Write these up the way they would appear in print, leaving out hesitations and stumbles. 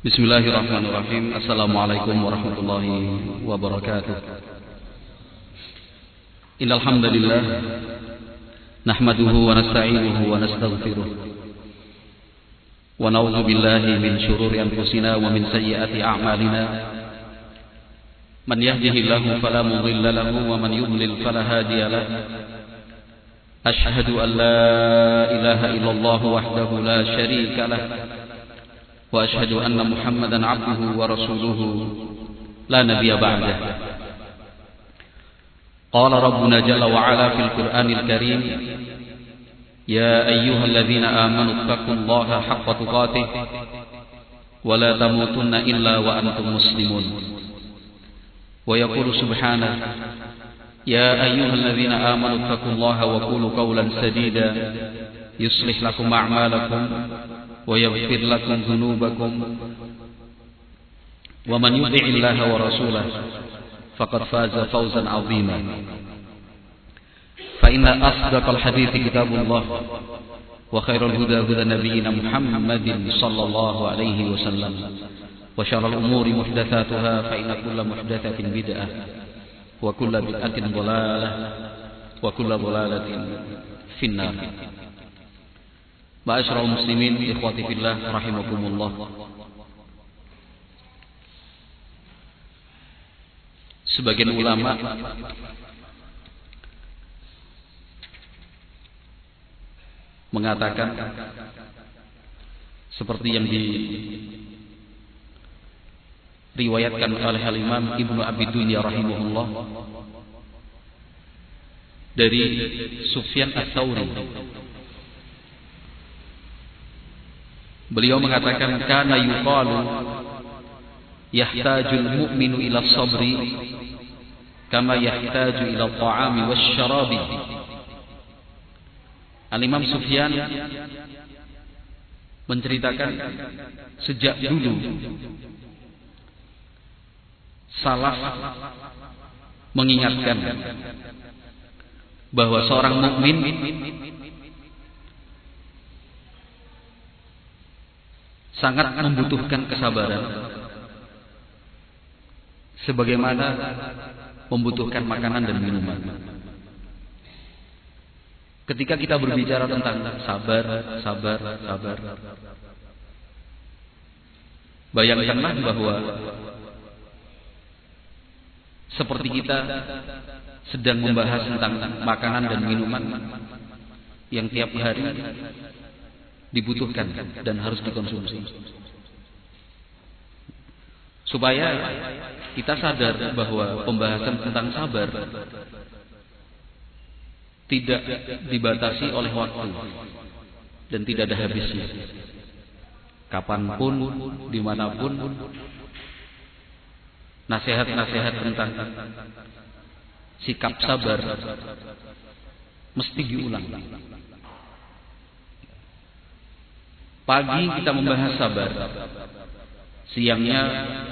Bismillahirrahmanirrahim. Assalamualaikum warahmatullahi wabarakatuh. Innal hamdalillah nahmaduhu wa nasta'inuhu wa nastaghfiruh wa na'udzu billahi min shururi anfusina wa min sayyiati a'malina. Man yahdihillahu fala mudilla lahu wa man yudlil fala hadiya lahu. Ashhadu an la ilaha illallah wahdahu la syarika lahu وأشهد أن محمدا عبده ورسوله لا نبي بعده. قال ربنا جل وعلا في القرآن الكريم يا أيها الذين آمنوا اتقوا الله حق تقاته ولا تموتن إلا وأنتم مسلمون. ويقول سبحانه يا أيها الذين آمنوا اتقوا الله وقولوا قولا سديدا يصلح لكم أعمالكم ويغفر لكم ذنوبكم ومن يطع الله ورسوله فقد فاز فوزا عظيما. فإن أصدق الحديث كتاب الله وخير الهدى هدى نبينا محمد صلى الله عليه وسلم وشر الأمور محدثاتها فإن كل محدثة بدعة وكل بدعة ضلالة وكل ضلالة في النار. Ma'asyiral muslimin, ikhwati fillah, rahimakumullah. Sebagian ulama mengatakan seperti yang diriwayatkan oleh Al-Imam Ibnu Abi Dunya rahimahullah dari Sufyan Ats-Tsauri. Beliau mengatakan kana yuqalu yahtajul mu'minu ila sabri kama yahtaju ila ta'ami wasyarabi. Al-Imam Sufyan menceritakan sejak dulu salaf mengingatkan bahwa seorang mukmin sangat membutuhkan kesabaran sebagaimana membutuhkan makanan dan minuman. Ketika kita berbicara tentang sabar, bayangkanlah bahwa seperti kita sedang membahas tentang makanan dan minuman yang tiap hari dibutuhkan dan harus dikonsumsi. Supaya kita sadar bahwa pembahasan tentang sabar tidak dibatasi oleh waktu dan tidak ada habisnya. Kapanpun, dimanapun, nasihat-nasihat tentang sikap sabar mesti diulang. Pagi kita membahas sabar, siangnya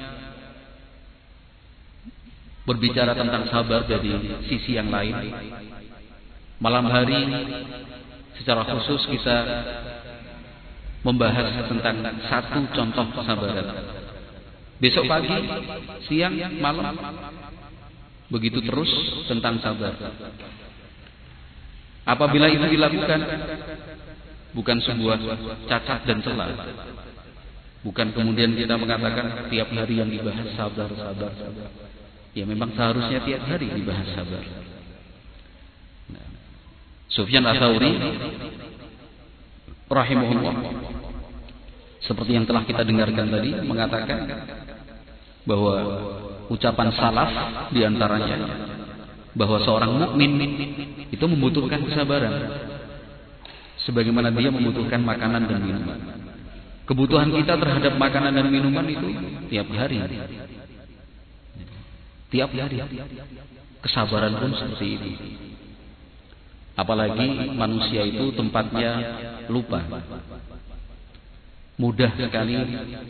berbicara tentang sabar dari sisi yang lain, malam hari secara khusus kita membahas tentang satu contoh kesabaran. Besok pagi, siang, malam, begitu terus tentang sabar. Apabila itu dilakukan, bukan sebuah cacat dan celah. Bukan kemudian kita mengatakan tiap hari yang dibahas sabar. Ya memang seharusnya tiap hari dibahas sabar. Sufyan Ats-Tsauri rahimahullah, seperti yang telah kita dengarkan tadi, mengatakan bahwa ucapan salaf diantaranya bahwa seorang mukmin itu membutuhkan kesabaran sebagaimana dia membutuhkan makanan dan minuman. Kebutuhan kita terhadap makanan dan minuman itu tiap hari. Tiap hari. Kesabaran pun seperti itu. Apalagi manusia itu tempatnya lupa. Mudah sekali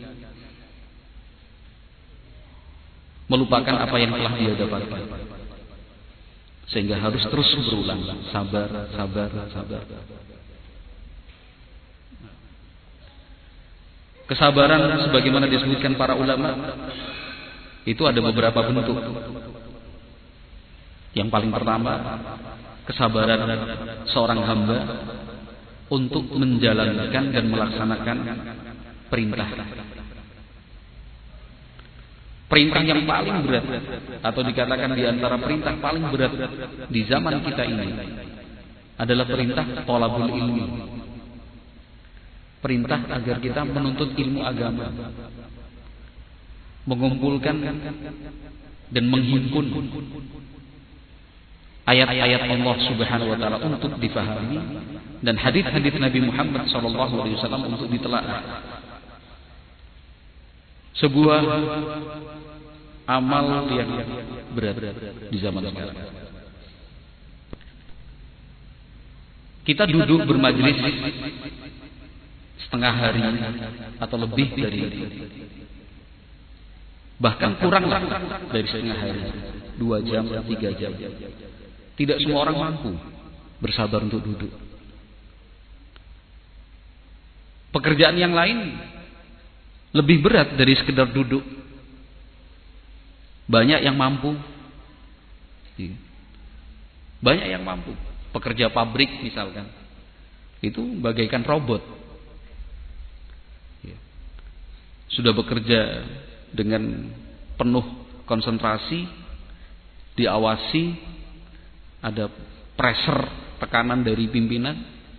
melupakan apa yang telah dia dapatkan. Sehingga harus terus berulang, sabar. Kesabaran sebagaimana disebutkan para ulama itu ada beberapa bentuk. Yang paling pertama, kesabaran seorang hamba untuk menjalankan dan melaksanakan perintah. Perintah yang paling berat, atau dikatakan di antara perintah paling berat di zaman kita ini adalah perintah thalabul ilmi. Perintah agar kita menuntut ilmu agama, mengumpulkan dan menghimpun ayat-ayat Allah Subhanahu wa taala untuk difahami dan hadis-hadis Nabi Muhammad SAW untuk ditelaah. Sebuah amal yang berat di zaman sekarang. Kita duduk bermajlis setengah hari atau lebih dari itu, bahkan kurang dari setengah hari, 2 jam, 3 jam. Tidak semua orang mampu bersabar untuk duduk. Pekerjaan yang lain lebih berat dari sekedar duduk. Banyak yang mampu. Banyak yang mampu. Pekerja pabrik misalkan, itu bagaikan robot. Sudah bekerja dengan penuh konsentrasi, diawasi, ada pressure, tekanan dari pimpinan,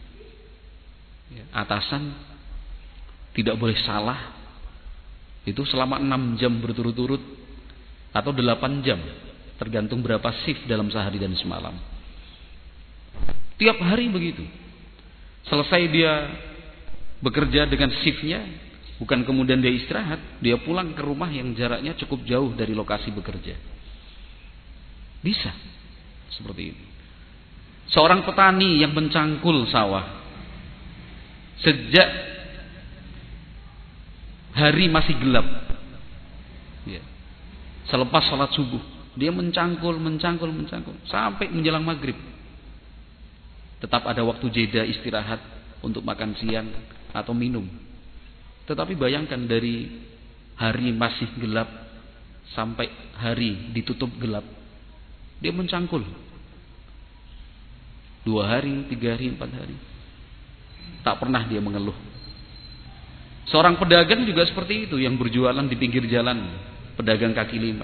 atasan, tidak boleh salah. Itu selama 6 jam berturut-turut atau 8 jam, tergantung berapa shift dalam sehari dan semalam. Tiap hari begitu. Selesai dia bekerja dengan shiftnya, bukan kemudian dia istirahat, dia pulang ke rumah yang jaraknya cukup jauh dari lokasi bekerja. Bisa seperti ini. Seorang petani yang mencangkul sawah sejak hari masih gelap, selepas sholat subuh dia mencangkul sampai menjelang maghrib. Tetap ada waktu jeda istirahat untuk makan siang atau minum. Tetapi bayangkan dari hari masih gelap sampai hari ditutup gelap, dia mencangkul 2 hari, 3 hari, 4 hari. Tak pernah dia mengeluh. Seorang pedagang juga seperti itu, yang berjualan di pinggir jalan, pedagang kaki lima.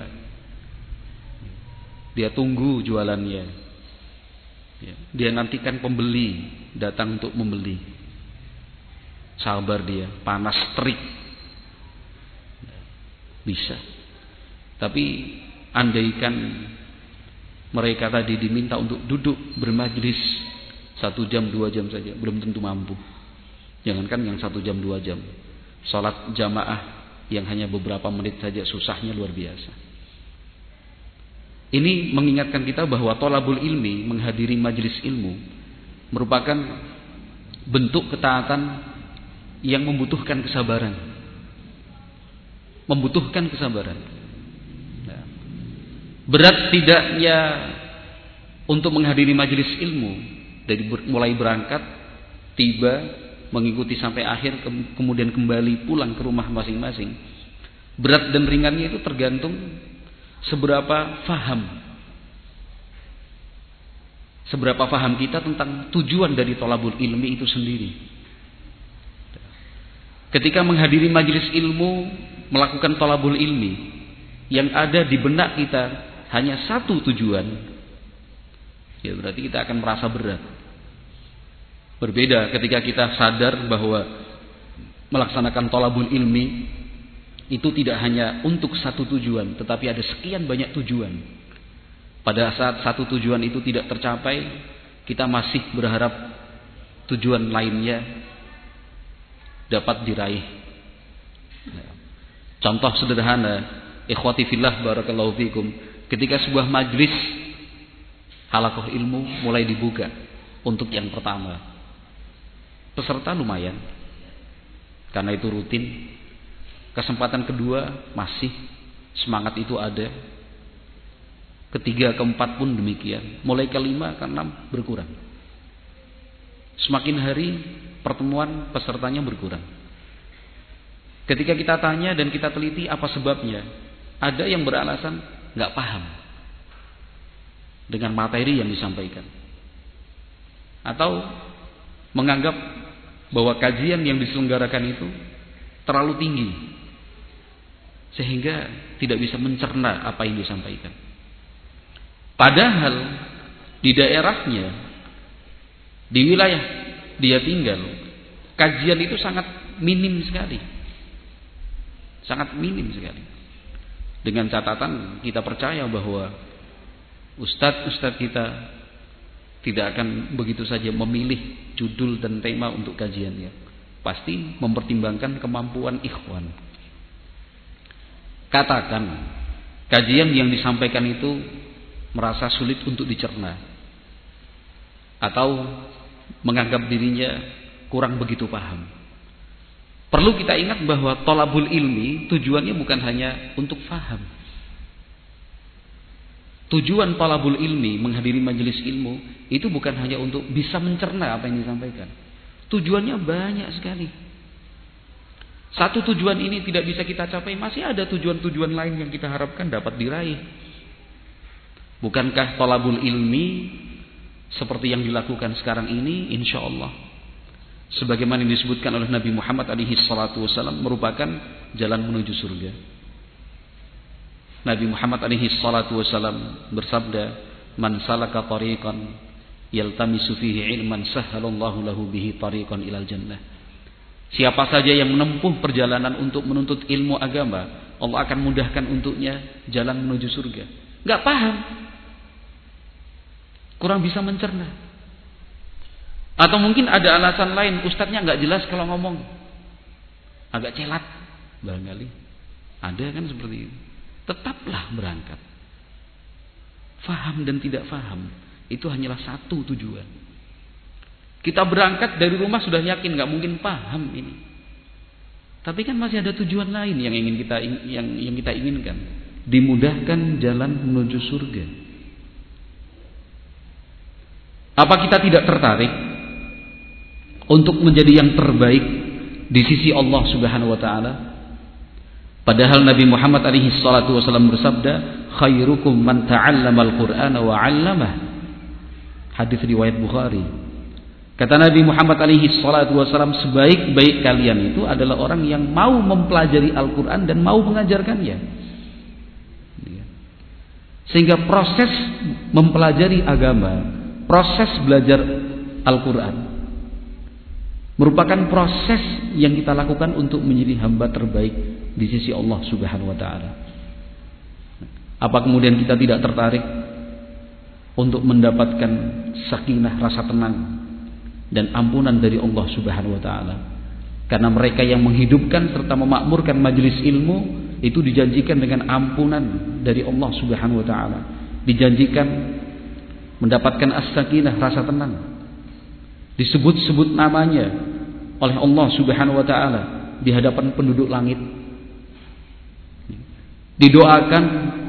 Dia tunggu jualannya. Dia nantikan pembeli datang untuk membeli. Sabar dia, panas terik. Bisa. Tapi andaikan mereka tadi diminta untuk duduk bermajlis 1 jam 2 jam saja, belum tentu mampu. Jangankan yang 1 jam 2 jam, sholat jamaah yang hanya beberapa menit saja susahnya luar biasa. Ini mengingatkan kita bahwa thalabul ilmi, menghadiri majelis ilmu, merupakan bentuk ketaatan yang membutuhkan kesabaran. Membutuhkan kesabaran. Berat tidaknya untuk menghadiri majelis ilmu, dari mulai berangkat, tiba, mengikuti sampai akhir, kemudian kembali pulang ke rumah masing-masing. Berat dan ringannya itu tergantung seberapa paham kita tentang tujuan dari thalabul ilmi itu sendiri. Ketika menghadiri majelis ilmu, melakukan thalabul ilmi, yang ada di benak kita hanya satu tujuan, ya berarti kita akan merasa berat. Berbeda ketika kita sadar bahwa melaksanakan thalabul ilmi itu tidak hanya untuk satu tujuan, tetapi ada sekian banyak tujuan. Pada saat satu tujuan itu tidak tercapai, kita masih berharap tujuan lainnya dapat diraih. Contoh sederhana, ikhwati fillah barakallahu fikum, ketika sebuah majlis halaqah ilmu mulai dibuka untuk yang pertama, peserta lumayan karena itu rutin. Kesempatan kedua masih semangat itu ada, ketiga keempat pun demikian, mulai kelima keenam berkurang. Semakin hari pertemuan pesertanya berkurang. Ketika kita tanya dan kita teliti apa sebabnya, ada yang beralasan nggak paham dengan materi yang disampaikan, atau menganggap bahwa kajian yang diselenggarakan itu terlalu tinggi sehingga tidak bisa mencerna apa yang disampaikan. Padahal di daerahnya, di wilayah dia tinggal, kajian itu sangat minim sekali. Sangat minim sekali. Dengan catatan kita percaya bahwa ustadz-ustadz kita tidak akan begitu saja memilih judul dan tema untuk kajiannya. Pasti mempertimbangkan kemampuan ikhwan. Katakan kajian yang disampaikan itu merasa sulit untuk dicerna, atau menganggap dirinya kurang begitu paham. Perlu kita ingat bahwa thalabul ilmi tujuannya bukan hanya untuk faham. Tujuan thalabul ilmi, menghadiri majelis ilmu, itu bukan hanya untuk bisa mencerna apa yang disampaikan. Tujuannya banyak sekali. Satu tujuan ini tidak bisa kita capai, masih ada tujuan-tujuan lain yang kita harapkan dapat diraih. Bukankah thalabul ilmi seperti yang dilakukan sekarang ini, insya Allah, sebagaimana yang disebutkan oleh Nabi Muhammad SAW, merupakan jalan menuju surga. Nabi Muhammad SAW bersabda, "Man salaka tariqan yaltamisu fihi ilman sahhalallahu lahu bihi tariqan ilal jannah." Siapa saja yang menempuh perjalanan untuk menuntut ilmu agama, Allah akan mudahkan untuknya jalan menuju surga. Enggak paham, kurang bisa mencerna, atau mungkin ada alasan lain, ustadznya enggak jelas kalau ngomong, agak celat barangkali. Ada kan seperti itu. Tetaplah berangkat. Faham dan tidak faham itu hanyalah satu tujuan. Kita berangkat dari rumah sudah yakin nggak mungkin paham ini. Tapi kan masih ada tujuan lain yang ingin kita inginkan. Dimudahkan jalan menuju surga. Apa kita tidak tertarik untuk menjadi yang terbaik di sisi Allah Subhanahu wa taala? Padahal Nabi Muhammad SAW bersabda, "Khairukum man ta'allama al-Qur'ana wa 'allamah." Hadis riwayat Bukhari. Kata Nabi Muhammad SAW, sebaik-baik kalian itu adalah orang yang mau mempelajari Al-Quran dan mau mengajarkannya. Sehingga proses mempelajari agama, proses belajar Al-Quran, merupakan proses yang kita lakukan untuk menjadi hamba terbaik di sisi Allah Subhanahu wa taala. Apa kemudian kita tidak tertarik untuk mendapatkan sakinah, rasa tenang dan ampunan dari Allah Subhanahu wa taala? Karena mereka yang menghidupkan serta memakmurkan majelis ilmu itu dijanjikan dengan ampunan dari Allah Subhanahu wa taala. Dijanjikan mendapatkan as-sakinah, rasa tenang. Disebut-sebut namanya oleh Allah Subhanahu wa taala di hadapan penduduk langit. Didoakan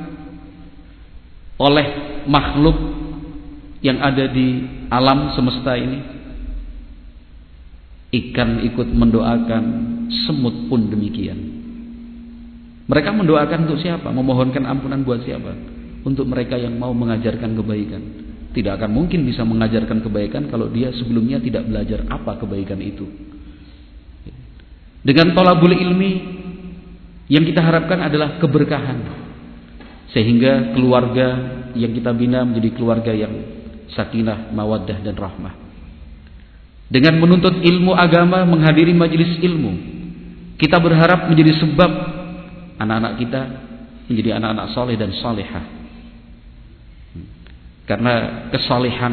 oleh makhluk yang ada di alam semesta ini. Ikan ikut mendoakan, semut pun demikian. Mereka mendoakan untuk siapa? Memohonkan ampunan buat siapa? Untuk mereka yang mau mengajarkan kebaikan. Tidak akan mungkin bisa mengajarkan kebaikan kalau dia sebelumnya tidak belajar apa kebaikan itu. Dengan thalabul ilmi, yang kita harapkan adalah keberkahan, sehingga keluarga yang kita bina menjadi keluarga yang sakinah, mawaddah dan rahmah. Dengan menuntut ilmu agama, menghadiri majelis ilmu, kita berharap menjadi sebab anak-anak kita menjadi anak-anak soleh dan solehah. Karena kesalehan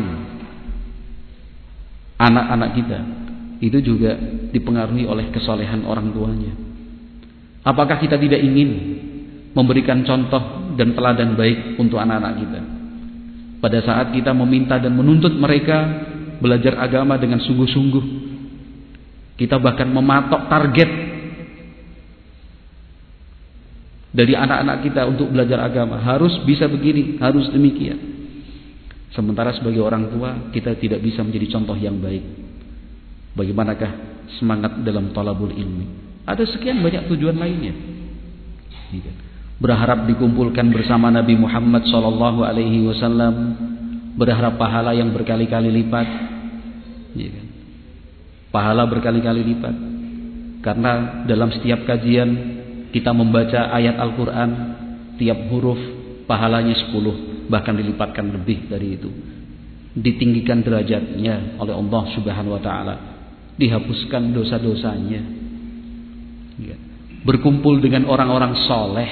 anak-anak kita itu juga dipengaruhi oleh kesalehan orang tuanya. Apakah kita tidak ingin memberikan contoh dan teladan baik untuk anak-anak kita? Pada saat kita meminta dan menuntut mereka belajar agama dengan sungguh-sungguh, kita bahkan mematok target dari anak-anak kita untuk belajar agama, harus bisa begini, harus demikian. Sementara sebagai orang tua kita tidak bisa menjadi contoh yang baik. Bagaimanakah semangat dalam thalabul ilmi? Ada sekian banyak tujuan lainnya. Berharap dikumpulkan bersama Nabi Muhammad SAW, berharap pahala yang berkali-kali lipat. Pahala berkali-kali lipat. Karena dalam setiap kajian kita membaca ayat Al-Quran, tiap huruf pahalanya 10, bahkan dilipatkan lebih dari itu. Ditinggikan derajatnya oleh Allah Subhanahu wa taala, dihapuskan dosa-dosanya. Berkumpul dengan orang-orang soleh.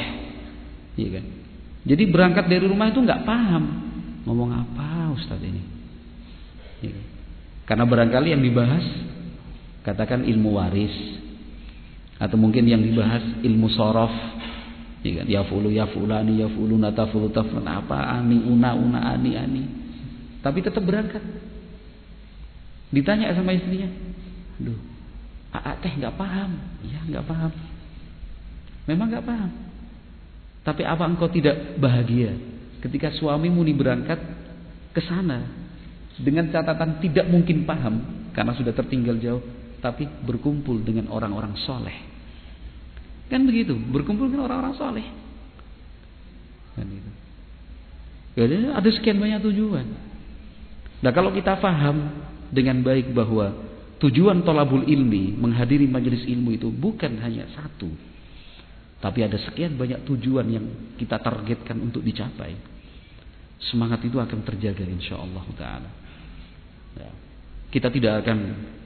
Jadi berangkat dari rumah itu nggak paham ngomong apa Ustaz ini. Karena barangkali yang dibahas katakan ilmu waris, atau mungkin yang dibahas ilmu sorof, yafulu yafulani yafuluna tafulu tafun apa ani una ani. Tapi tetap berangkat. Ditanya sama istrinya, aduh, teh nggak paham. Ya nggak paham. Memang nggak paham. Tapi apa engkau tidak bahagia ketika suamimu ini berangkat ke sana dengan catatan tidak mungkin paham karena sudah tertinggal jauh, tapi berkumpul dengan orang-orang soleh. Kan begitu, berkumpul dengan orang-orang soleh. Kan itu. Jadi ada sekian banyak tujuan. Nah kalau kita paham dengan baik bahwa tujuan thalabul ilmi, menghadiri majelis ilmu itu bukan hanya satu, tapi ada sekian banyak tujuan yang kita targetkan untuk dicapai, semangat itu akan terjaga insyaallah taala. Ya. Kita tidak akan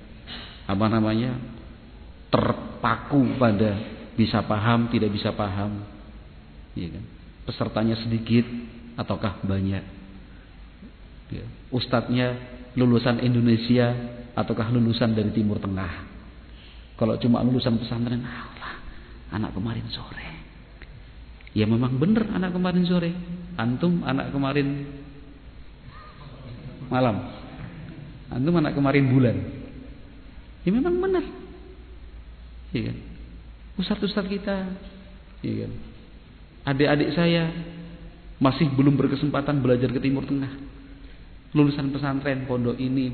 terpaku pada bisa paham, tidak bisa paham, ya kan? Pesertanya sedikit ataukah banyak, ya. Ustadznya lulusan Indonesia ataukah lulusan dari Timur Tengah. Kalau cuma lulusan pesantren, Allah, anak kemarin sore. Ya memang benar anak kemarin sore. Antum anak kemarin malam. Antum anak kemarin bulan. Ya memang benar. Iya kan? Ustaz-ustaz kita, iya kan? Adik-adik saya masih belum berkesempatan belajar ke Timur Tengah. Lulusan pesantren, pondok ini.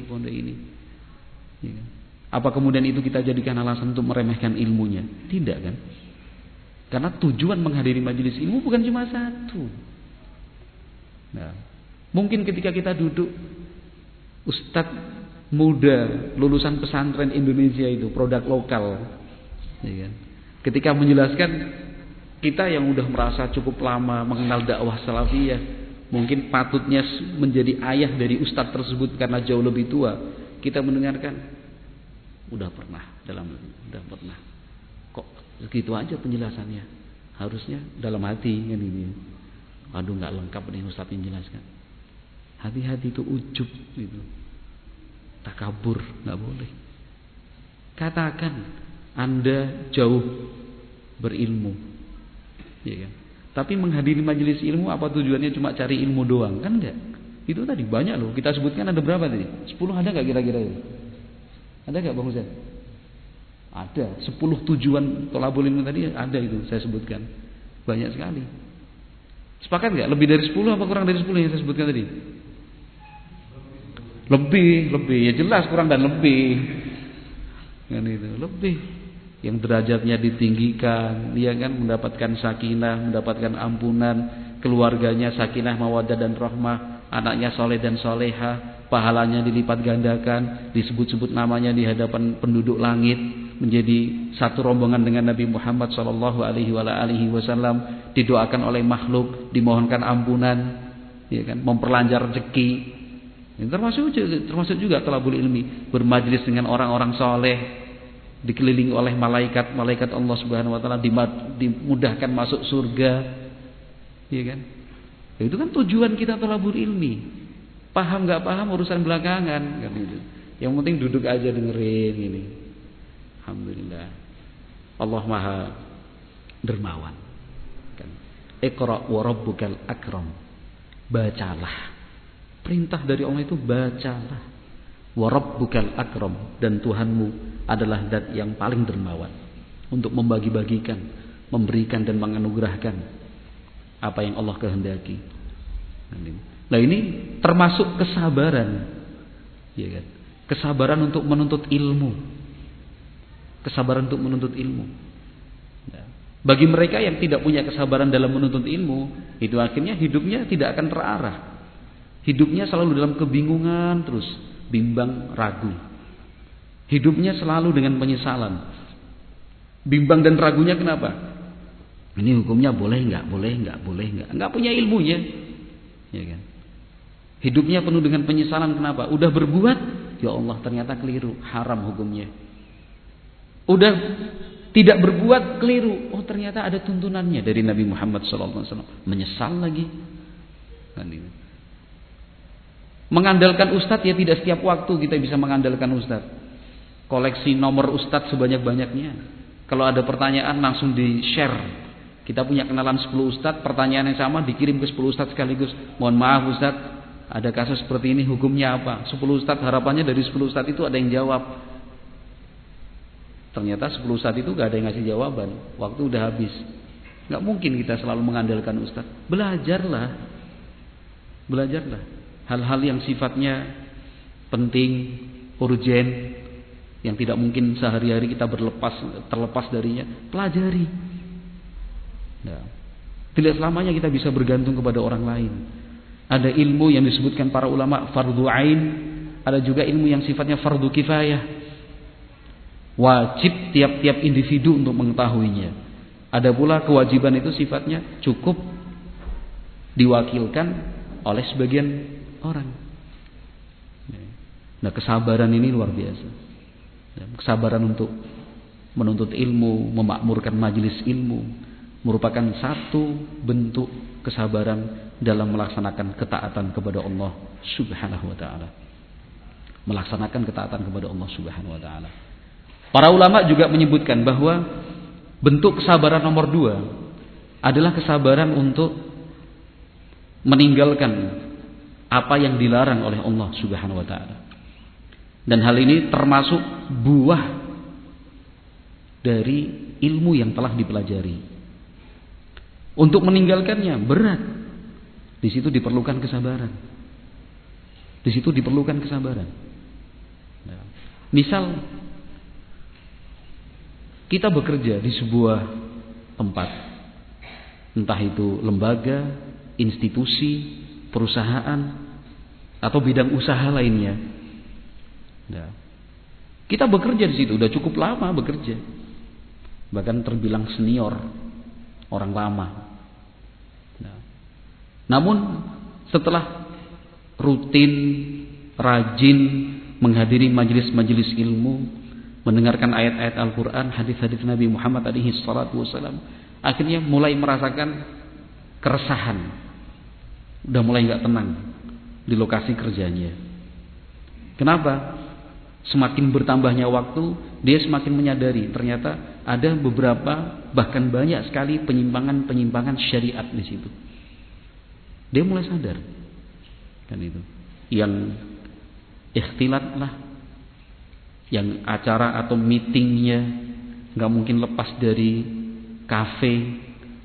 Iya kan? Apa kemudian itu kita jadikan alasan untuk meremehkan ilmunya? Tidak kan? Karena tujuan menghadiri majelis ilmu bukan cuma satu. Nah, mungkin ketika kita duduk, ustadz muda lulusan pesantren Indonesia itu produk lokal, ya kan? Ketika menjelaskan, kita yang udah merasa cukup lama mengenal dakwah salafiyah, mungkin patutnya menjadi ayah dari ustadz tersebut karena jauh lebih tua. Kita mendengarkan, udah pernah. Kok segitu aja penjelasannya? Harusnya dalam hati kan ini. Aduh nggak lengkap nih ustadz yang jelaskan. Hati-hati itu ujub itu. Takabur, nggak boleh. Katakan Anda jauh berilmu, ya kan? Tapi menghadiri majelis ilmu apa tujuannya cuma cari ilmu doang? Kan enggak. Itu tadi banyak loh. Kita sebutkan ada berapa tadi? 10 ada enggak kira-kira itu? Ada enggak Bang Husain? Ada. 10 tujuan thalabul ilmi tadi ada itu saya sebutkan. Banyak sekali. Sepakat enggak? Lebih dari 10 apa kurang dari 10 yang saya sebutkan tadi? Lebih. Ya jelas kurang dan lebih. Kan itu, lebih. Yang derajatnya ditinggikan, dia kan mendapatkan sakinah, mendapatkan ampunan, keluarganya sakinah, mawaddah dan rahmah, anaknya soleh dan soleha, pahalanya dilipat gandakan, disebut-sebut namanya di hadapan penduduk langit, menjadi satu rombongan dengan Nabi Muhammad SAW, didoakan oleh makhluk, dimohonkan ampunan, ya kan, memperlancar rezeki. Termasuk juga thalabul ilmi, bermajlis dengan orang-orang soleh, dikelilingi oleh malaikat Allah Subhanahu wa taala, dimudahkan masuk surga. Iya kan? Ya, itu kan tujuan kita thalabul ilmi. Paham enggak paham urusan belakangan kan itu. Yang penting duduk aja dengerin ini. Alhamdulillah. Allah Maha dermawan. Kan. Iqra wa rabbukal akram. Bacalah. Perintah dari Allah itu bacalah. Wa rabbukal akram, dan Tuhanmu adalah zat yang paling dermawan untuk membagi-bagikan, memberikan dan menganugerahkan apa yang Allah kehendaki. Nah ini termasuk kesabaran, ya kan? Kesabaran untuk menuntut ilmu. kesabaran untuk menuntut ilmu. Ya. Bagi mereka yang tidak punya kesabaran dalam menuntut ilmu, itu akhirnya hidupnya tidak akan terarah. Hidupnya selalu dalam kebingungan terus, bimbang, ragu. Hidupnya selalu dengan penyesalan. Bimbang dan ragunya kenapa? Ini hukumnya boleh enggak? Boleh enggak? Boleh enggak? Enggak punya ilmunya. Ya kan? Hidupnya penuh dengan penyesalan, kenapa? Udah berbuat, ya Allah ternyata keliru, haram hukumnya. Udah tidak berbuat, keliru, oh ternyata ada tuntunannya dari Nabi Muhammad SAW. Menyesal lagi. Mengandalkan ustadz, ya tidak setiap waktu kita bisa mengandalkan ustadz. Koleksi nomor ustadz sebanyak-banyaknya. Kalau ada pertanyaan langsung di-share. Kita punya kenalan 10 ustadz, pertanyaan yang sama dikirim ke 10 ustadz sekaligus. Mohon maaf ustadz, ada kasus seperti ini, hukumnya apa? 10 ustadz, harapannya dari 10 ustadz itu ada yang jawab. Ternyata 10 ustadz itu gak ada yang ngasih jawaban. Waktu udah habis. Gak mungkin kita selalu mengandalkan ustadz. Belajarlah. Belajarlah. Hal-hal yang sifatnya penting, urgen, yang tidak mungkin sehari-hari kita terlepas darinya, pelajari. Nah, tidak selamanya kita bisa bergantung kepada orang lain. Ada ilmu yang disebutkan para ulama fardhu ain, ada juga ilmu yang sifatnya fardhu kifayah. Wajib tiap-tiap individu untuk mengetahuinya. Ada pula kewajiban itu sifatnya cukup diwakilkan oleh sebagian orang. Nah, kesabaran ini luar biasa. Kesabaran untuk menuntut ilmu, memakmurkan majelis ilmu, merupakan satu bentuk kesabaran dalam melaksanakan ketaatan kepada Allah Subhanahu wa taala. Melaksanakan ketaatan kepada Allah Subhanahu wa taala. Para ulama juga menyebutkan bahwa bentuk kesabaran nomor 2 adalah kesabaran untuk meninggalkan apa yang dilarang oleh Allah Subhanahu wa taala. Dan hal ini termasuk buah dari ilmu yang telah dipelajari. Untuk meninggalkannya berat. Di situ diperlukan kesabaran. Di situ diperlukan kesabaran. Misal kita bekerja di sebuah tempat, entah itu lembaga, institusi, perusahaan, atau bidang usaha lainnya. Kita bekerja di situ, udah cukup lama bekerja, bahkan terbilang senior, orang lama. Namun setelah rutin, rajin menghadiri majelis-majelis ilmu, mendengarkan ayat-ayat Al-Quran, hadis-hadis Nabi Muhammad SAW, akhirnya mulai merasakan keresahan, udah mulai nggak tenang di lokasi kerjanya. Kenapa? Semakin bertambahnya waktu, dia semakin menyadari ternyata ada beberapa, bahkan banyak sekali penyimpangan-penyimpangan syariat di situ. Dia mulai sadar, kan itu, yang ikhtilat lah, yang acara atau meetingnya nggak mungkin lepas dari kafe,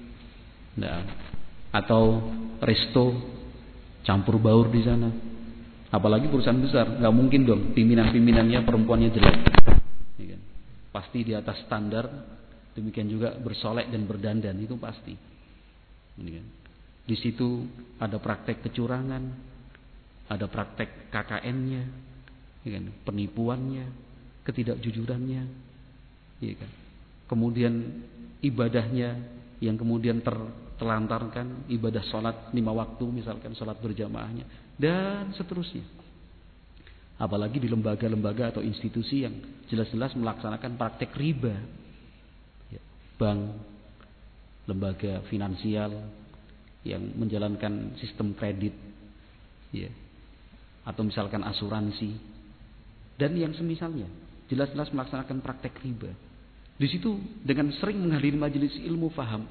atau resto, campur baur di sana. Apalagi perusahaan besar, nggak mungkin dong pimpinan-pimpinannya perempuannya jelek, ya kan? Pasti di atas standar. Demikian juga bersolek dan berdandan, itu pasti. Ya kan? Di situ ada praktek kecurangan, ada praktek KKN-nya, ya kan? Penipuannya, ketidakjujurannya, ya kan? Kemudian ibadahnya yang kemudian terlantarkan, ibadah sholat 5 waktu misalkan, sholat berjamaahnya, dan seterusnya. Apalagi di lembaga-lembaga atau institusi yang jelas-jelas melaksanakan praktek riba, ya, bank, lembaga finansial yang menjalankan sistem kredit, ya, atau misalkan asuransi, dan yang semisalnya, jelas-jelas melaksanakan praktek riba. Di situ dengan sering menghadiri majelis ilmu faham,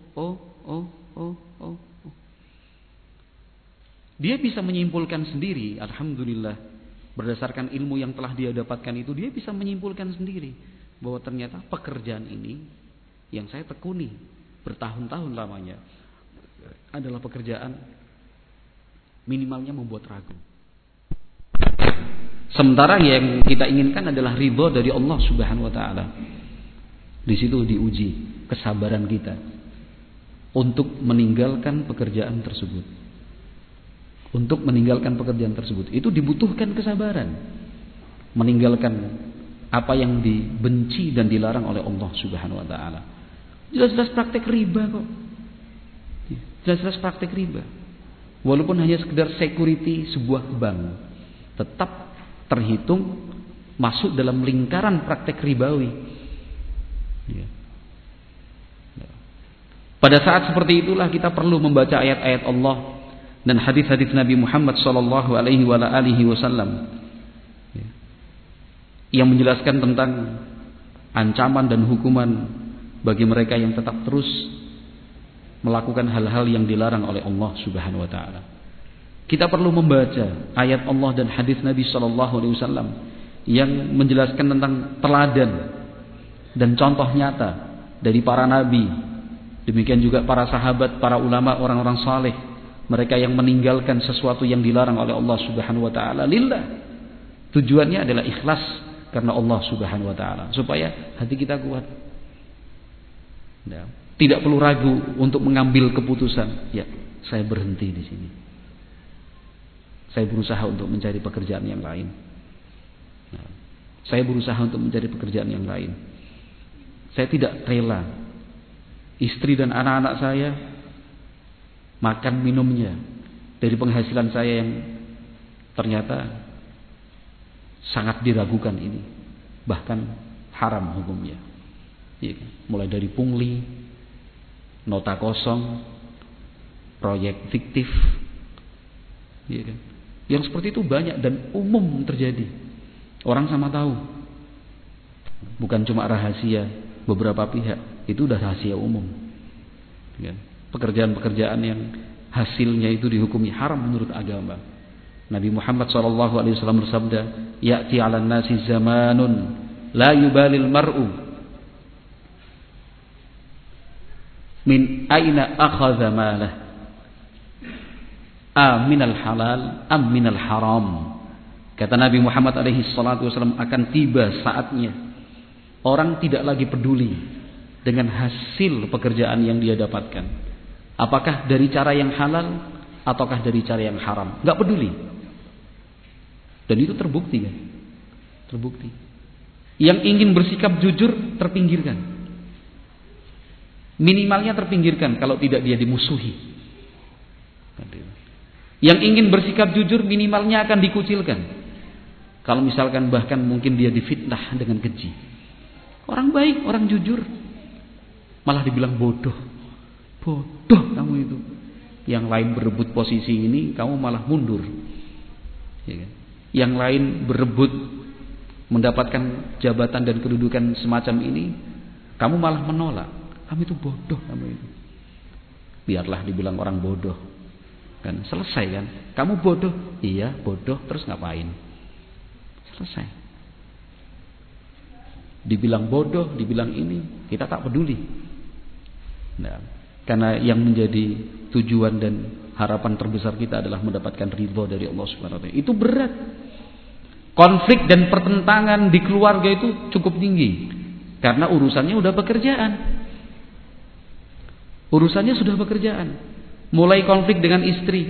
dia bisa menyimpulkan sendiri, alhamdulillah, berdasarkan ilmu yang telah dia dapatkan itu, dia bisa menyimpulkan sendiri bahwa ternyata pekerjaan ini yang saya tekuni bertahun-tahun lamanya adalah pekerjaan minimalnya membuat ragu. Sementara yang kita inginkan adalah ridha dari Allah Subhanahu wa taala. Di situ diuji kesabaran kita untuk meninggalkan pekerjaan tersebut. Untuk meninggalkan pekerjaan tersebut itu dibutuhkan kesabaran. Meninggalkan apa yang dibenci dan dilarang oleh Allah Subhanahu wa taala. Jelas-jelas praktek riba kok. Jelas-jelas praktek riba. Walaupun hanya sekedar security sebuah bank, tetap terhitung masuk dalam lingkaran praktek ribawi. Ya. Pada saat seperti itulah kita perlu membaca ayat-ayat Allah dan hadis-hadis Nabi Muhammad sallallahu alaihi wasallam yang menjelaskan tentang ancaman dan hukuman bagi mereka yang tetap terus melakukan hal-hal yang dilarang oleh Allah Subhanahu wa taala. Kita perlu membaca ayat Allah dan hadis Nabi sallallahu alaihi wasallam yang menjelaskan tentang teladan dan contoh nyata dari para nabi. Demikian juga para sahabat, para ulama, orang-orang saleh, mereka yang meninggalkan sesuatu yang dilarang oleh Allah Subhanahu wa taala lillah. Tujuannya adalah ikhlas karena Allah Subhanahu wa taala, supaya hati kita kuat. Tidak perlu ragu untuk mengambil keputusan. Ya, saya berhenti di sini. Saya berusaha untuk mencari pekerjaan yang lain. Saya berusaha untuk mencari pekerjaan yang lain. Saya tidak rela istri dan anak-anak saya makan minumnya dari penghasilan saya yang ternyata sangat diragukan ini, bahkan haram hukumnya. Ya, mulai dari pungli, nota kosong, proyek fiktif, ya kan? Yang seperti itu banyak dan umum terjadi. Orang sama tahu. Bukan cuma rahasia beberapa pihak, itu udah rahasia umum. Ya. Pekerjaan-pekerjaan yang hasilnya itu dihukumi haram menurut agama. Nabi Muhammad SAW bersabda, "Ya'ti 'alan nasi zamanun la yubalil mar'u min aina akhadha malah minal halal am minal haram." Kata Nabi Muhammad SAW, akan tiba saatnya orang tidak lagi peduli dengan hasil pekerjaan yang dia dapatkan, apakah dari cara yang halal ataukah dari cara yang haram, nggak peduli. Dan itu terbukti kan? Terbukti. Yang ingin bersikap jujur terpinggirkan, minimalnya terpinggirkan kalau tidak dia dimusuhi. Yang ingin bersikap jujur minimalnya akan dikucilkan. Kalau misalkan bahkan mungkin dia difitnah dengan keji. Orang baik, orang jujur malah dibilang bodoh. Bodoh kamu itu. Yang lain berebut posisi ini, kamu malah mundur. Ya kan? Yang lain berebut mendapatkan jabatan dan kedudukan semacam ini, kamu malah menolak. Kamu itu bodoh, kamu itu. Biarlah dibilang orang bodoh. Kan selesai kan? Kamu bodoh. Iya, bodoh, terus ngapain? Selesai. Dibilang bodoh, dibilang ini, kita tak peduli. Nah, karena yang menjadi tujuan dan harapan terbesar kita adalah mendapatkan ridha dari Allah Subhanahu wa taala. Itu berat. Konflik dan pertentangan di keluarga itu cukup tinggi karena urusannya udah pekerjaan. Urusannya sudah pekerjaan. Mulai konflik dengan istri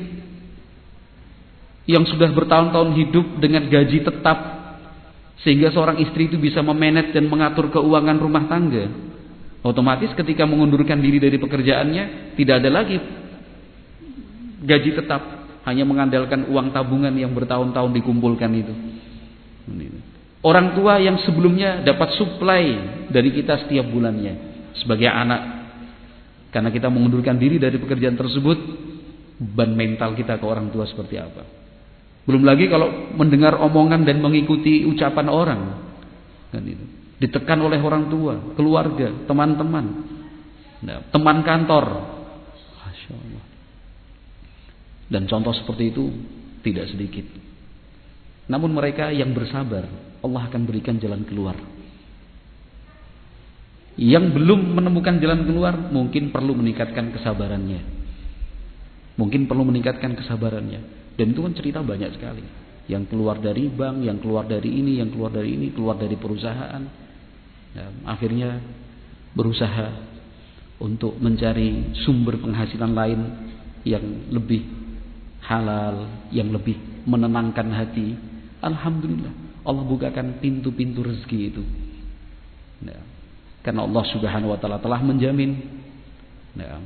yang sudah bertahun-tahun hidup dengan gaji tetap, sehingga seorang istri itu bisa memanage dan mengatur keuangan rumah tangga. Otomatis ketika mengundurkan diri dari pekerjaannya, tidak ada lagi gaji tetap, hanya mengandalkan uang tabungan yang bertahun-tahun dikumpulkan itu. Orang tua yang sebelumnya dapat suplai dari kita setiap bulannya sebagai anak, karena kita mengundurkan diri dari pekerjaan tersebut, beban mental kita ke orang tua seperti apa. Belum lagi kalau mendengar omongan dan mengikuti ucapan orang, kan itu. Ditekan oleh orang tua, keluarga, teman-teman, teman kantor. Masya Allah. Dan contoh seperti itu tidak sedikit. Namun mereka yang bersabar, Allah akan berikan jalan keluar. Yang belum menemukan jalan keluar, mungkin perlu meningkatkan kesabarannya. Mungkin perlu meningkatkan kesabarannya. Dan itu kan cerita banyak sekali. yang keluar dari bank, yang keluar dari ini, yang keluar dari ini, keluar dari perusahaan. Ya, akhirnya berusaha untuk mencari sumber penghasilan lain yang lebih halal, yang lebih menenangkan hati. Alhamdulillah, Allah bukakan pintu-pintu rezeki itu. Ya, karena Allah Subhanahu wa taala telah menjamin. Ya.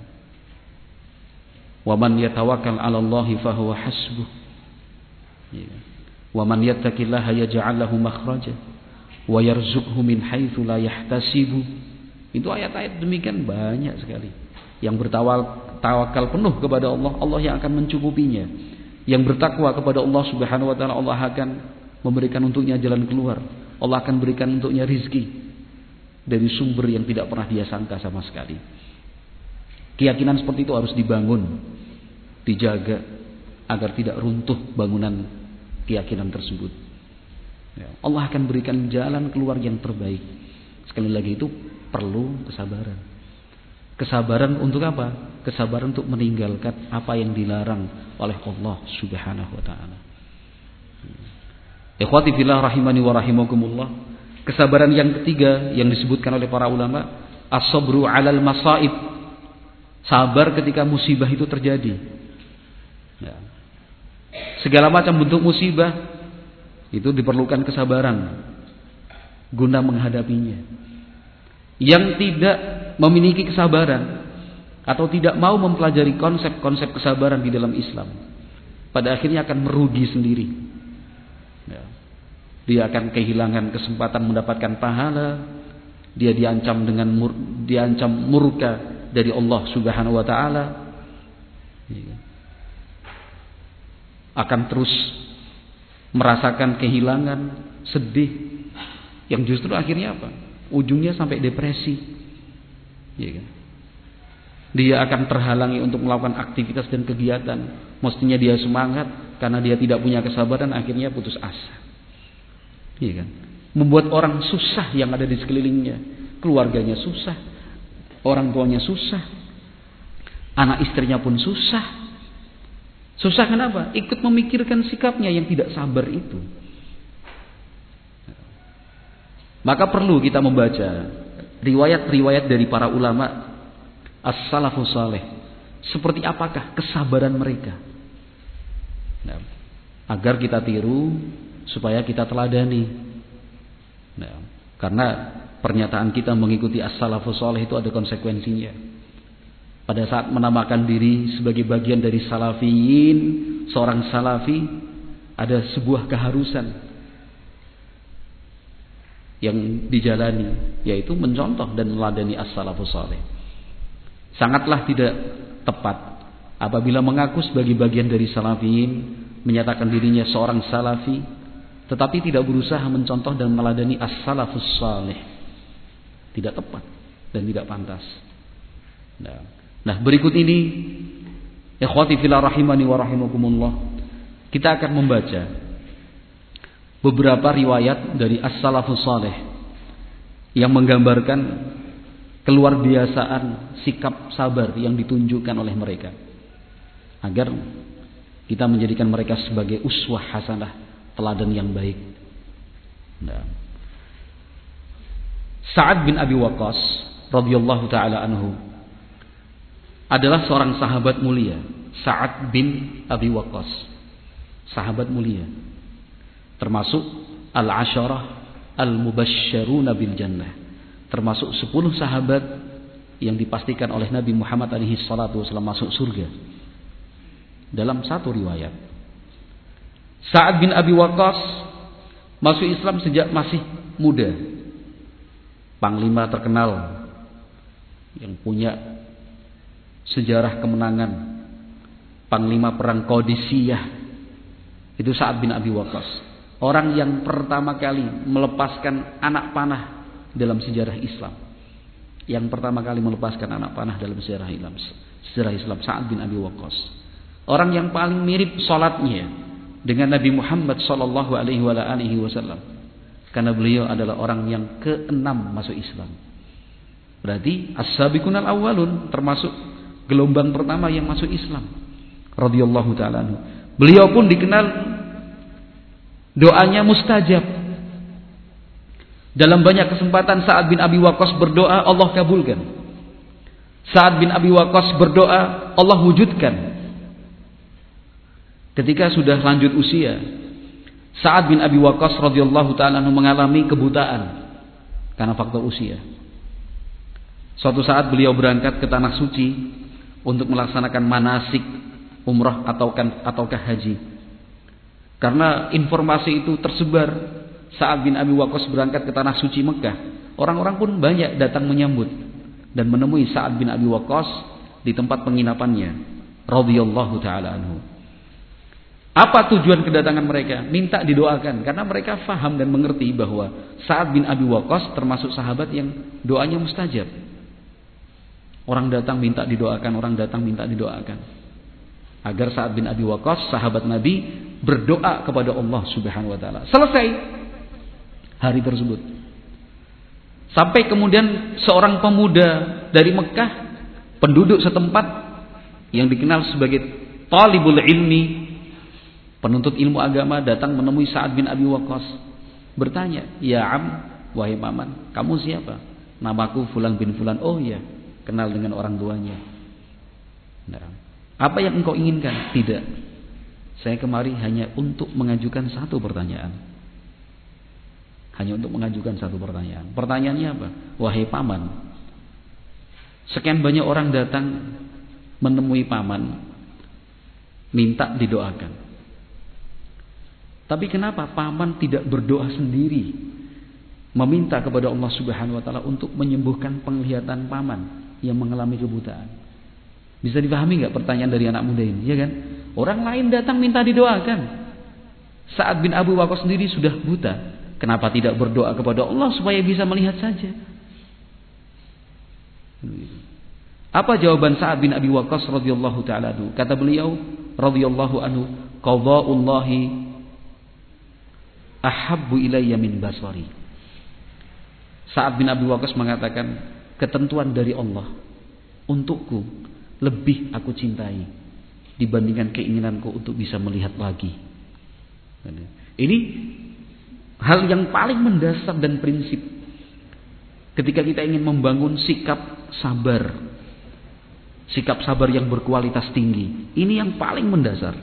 Wa man yatawakkal 'ala Allahi fa huwa hasbuh. Ya. Wa man yattaqillaha yaj'al lahu makhraja wa yarzuqhu min haitsu la yahtasibu. Itu ayat-ayat demikian banyak sekali. Yang bertawakal penuh kepada Allah, Allah yang akan mencukupinya. Yang bertakwa kepada Allah Subhanahu wa taala, Allah akan memberikan untuknya jalan keluar. Allah akan berikan untuknya rizki dari sumber yang tidak pernah dia sangka sama sekali. Keyakinan seperti itu harus dibangun, dijaga agar tidak runtuh bangunan keyakinan tersebut. Ya, Allah akan berikan jalan keluar yang terbaik. Sekali lagi itu perlu kesabaran. Kesabaran untuk apa? Kesabaran untuk meninggalkan apa yang dilarang oleh Allah Subhanahu wa taala. Ikhwati fillah rahimani wa rahimakumullah. Kesabaran yang ketiga yang disebutkan oleh para ulama, as-sabru 'alal masaib. Sabar ketika musibah itu terjadi. Ya. Segala macam bentuk musibah itu diperlukan kesabaran guna menghadapinya. Yang tidak memiliki kesabaran atau tidak mau mempelajari konsep-konsep kesabaran di dalam Islam, pada akhirnya akan merugi sendiri. Ya. Dia akan kehilangan kesempatan mendapatkan pahala. Dia diancam murka dari Allah Subhanahu wa taala. Ya. Akan terus merasakan kehilangan, sedih, yang justru akhirnya apa? Ujungnya sampai depresi. Ya kan? Dia akan terhalangi untuk melakukan aktivitas dan kegiatan. Mestinya dia semangat, karena dia tidak punya kesabaran, akhirnya putus asa. Ya kan? Membuat orang susah yang ada di sekelilingnya. Keluarganya susah, orang tuanya susah, anak istrinya pun susah. Susah kenapa? Ikut memikirkan sikapnya yang tidak sabar itu. Maka perlu kita membaca riwayat-riwayat dari para ulama as-salafus saleh. Seperti apakah kesabaran mereka? Nah, agar kita tiru, supaya kita teladani. Nah, karena pernyataan kita mengikuti as-salafus saleh itu ada konsekuensinya. Pada saat menamakan diri sebagai bagian dari salafiyin, seorang salafi, ada sebuah keharusan yang dijalani, yaitu mencontoh dan meladani as-salafus saleh. Sangatlah tidak tepat apabila mengaku sebagai bagian dari salafiyin, menyatakan dirinya seorang salafi, tetapi tidak berusaha mencontoh dan meladani as-salafus saleh. Tidak tepat dan tidak pantas. Nah, berikut ini, ikhwati fillah rahimani wa rahimakumullah, kita akan membaca beberapa riwayat dari as-salafus saleh yang menggambarkan keluar biasaan sikap sabar yang ditunjukkan oleh mereka, agar kita menjadikan mereka sebagai uswah hasanah, teladan yang baik. Nah, Sa'ad bin Abi Waqqas radhiyallahu taala anhu adalah seorang sahabat mulia. Sa'ad bin Abi Waqqas, sahabat mulia, termasuk al-asyarah al-mubasysyaruna bil jannah, termasuk 10 sahabat yang dipastikan oleh Nabi Muhammad alaihi salatu wasallam masuk surga. Dalam satu riwayat, Sa'ad bin Abi Waqqas masuk Islam sejak masih muda. Panglima terkenal yang punya sejarah kemenangan, panglima perang Qadisiyah, itu Sa'ad bin Abi Waqqas. Orang yang pertama kali melepaskan anak panah dalam sejarah Islam. Yang pertama kali melepaskan anak panah dalam sejarah Islam, Sa'ad bin Abi Waqqas. Orang yang paling mirip salatnya dengan Nabi Muhammad sallallahu alaihi wasallam. Karena beliau adalah orang yang ke-6 masuk Islam. Berarti as-sabiqunal awwalun, termasuk gelombang pertama yang masuk Islam, radhiyallahu taala anhu. Beliau pun dikenal doanya mustajab. Dalam banyak kesempatan Sa'ad bin Abi Waqqas berdoa, Allah kabulkan. Sa'ad bin Abi Waqqas berdoa, Allah wujudkan. Ketika sudah lanjut usia, Sa'ad bin Abi Waqqas radhiyallahu ta'ala mengalami kebutaan karena faktor usia. Suatu saat beliau berangkat ke tanah suci untuk melaksanakan manasik umrah ataukah haji. Karena informasi itu tersebar, Sa'ad bin Abi Waqqas berangkat ke tanah suci Mekah. Orang-orang pun banyak datang menyambut dan menemui Sa'ad bin Abi Waqqas di tempat penginapannya radhiyallahu taala anhu. Apa tujuan kedatangan mereka? Minta didoakan, karena mereka faham dan mengerti bahwa Sa'ad bin Abi Waqqas termasuk sahabat yang doanya mustajab. Orang datang minta didoakan, orang datang minta didoakan. Agar Sa'ad bin Abi Waqqas, sahabat Nabi, berdoa kepada Allah Subhanahu wa taala. Selesai hari tersebut. Sampai kemudian seorang pemuda dari Mekah, penduduk setempat yang dikenal sebagai talibul ilmi, penuntut ilmu agama, datang menemui Sa'ad bin Abi Waqqas, bertanya, "Ya Am, wahai paman, kamu siapa?" "Namaku Fulan bin Fulan." "Oh iya, kenal dengan orang tuanya." Nah, "apa yang engkau inginkan?" "Tidak, saya kemari hanya untuk mengajukan satu pertanyaan." Hanya untuk mengajukan satu pertanyaan. Pertanyaannya apa? "Wahai paman, sekian banyak orang datang menemui paman, minta didoakan. Tapi kenapa paman tidak berdoa sendiri, meminta kepada Allah Subhanahu wa taala untuk menyembuhkan penglihatan paman yang mengalami kebutaan?" Bisa dipahami nggak pertanyaan dari anak muda ini, ya kan? Orang lain datang minta didoakan. Sa'ad bin Abi Waqqas sendiri sudah buta. Kenapa tidak berdoa kepada Allah supaya bisa melihat saja? Apa jawaban Sa'ad bin Abi Waqqas radhiyallahu taala anhu? Kata beliau radhiyallahu anhu, "Qada'ullahi ahabbu ilayya min basari." Sa'ad bin Abi Waqqas mengatakan, ketentuan dari Allah untukku lebih aku cintai dibandingkan keinginanku untuk bisa melihat lagi. Ini hal yang paling mendasar dan prinsip ketika kita ingin membangun sikap sabar yang berkualitas tinggi. Ini yang paling mendasar.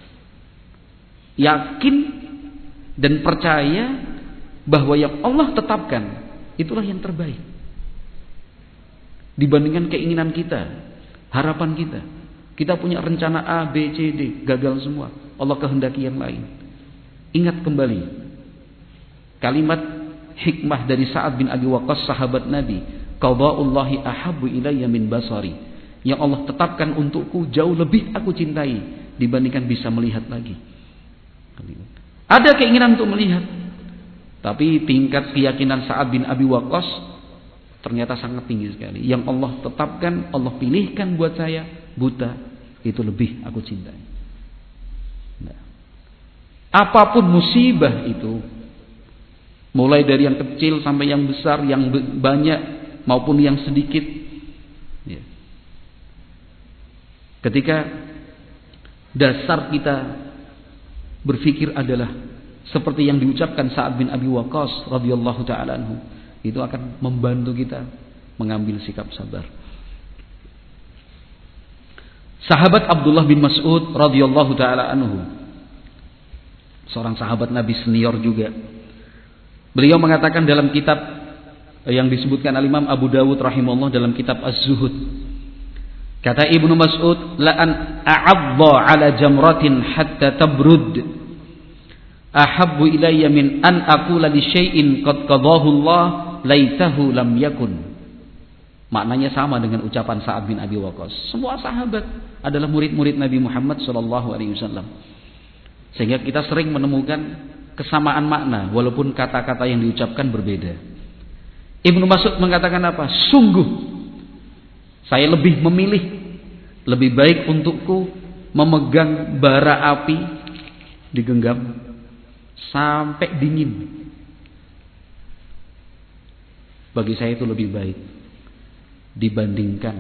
Yakin dan percaya bahwa yang Allah tetapkan itulah yang terbaik dibandingkan keinginan kita, harapan kita. Kita punya rencana A, B, C, D, gagal semua. Allah kehendaki yang lain. Ingat kembali kalimat hikmah dari Sa'ad bin Abi Waqqas, sahabat Nabi, "Qada'ullahi ahabbu ilayya min basari." Yang Allah tetapkan untukku jauh lebih aku cintai dibandingkan bisa melihat lagi. Ada keinginan untuk melihat, tapi tingkat keyakinan Sa'ad bin Abi Waqqas ternyata sangat tinggi sekali. Yang Allah tetapkan, Allah pilihkan buat saya, buta, itu lebih aku cintai. Nah, apapun musibah itu, mulai dari yang kecil sampai yang besar, yang banyak maupun yang sedikit, ya. Ketika dasar kita berpikir adalah seperti yang diucapkan Sa'ad bin Abi Waqqas radhiyallahu taala anhu, itu akan membantu kita mengambil sikap sabar. Sahabat Abdullah bin Mas'ud radhiyallahu taala anhu, seorang sahabat Nabi senior juga. Beliau mengatakan dalam kitab yang disebutkan al-Imam Abu Dawud rahimahullah dalam kitab Az-Zuhud. Kata Ibnu Mas'ud, "La an a'adha 'ala jamratin hatta tabrud ahabbu ilayya min an aqula li syai'in qad qadahu Allah laitahu lam yakun." Maknanya sama dengan ucapan Sa'ad bin Abi Waqqas. Semua sahabat adalah murid-murid Nabi Muhammad sallallahu alaihi wasallam. Sehingga kita sering menemukan kesamaan makna walaupun kata-kata yang diucapkan berbeda. Ibnu Mas'ud mengatakan apa? "Sungguh saya lebih memilih, lebih baik untukku memegang bara api digenggam sampai dingin. Bagi saya itu lebih baik dibandingkan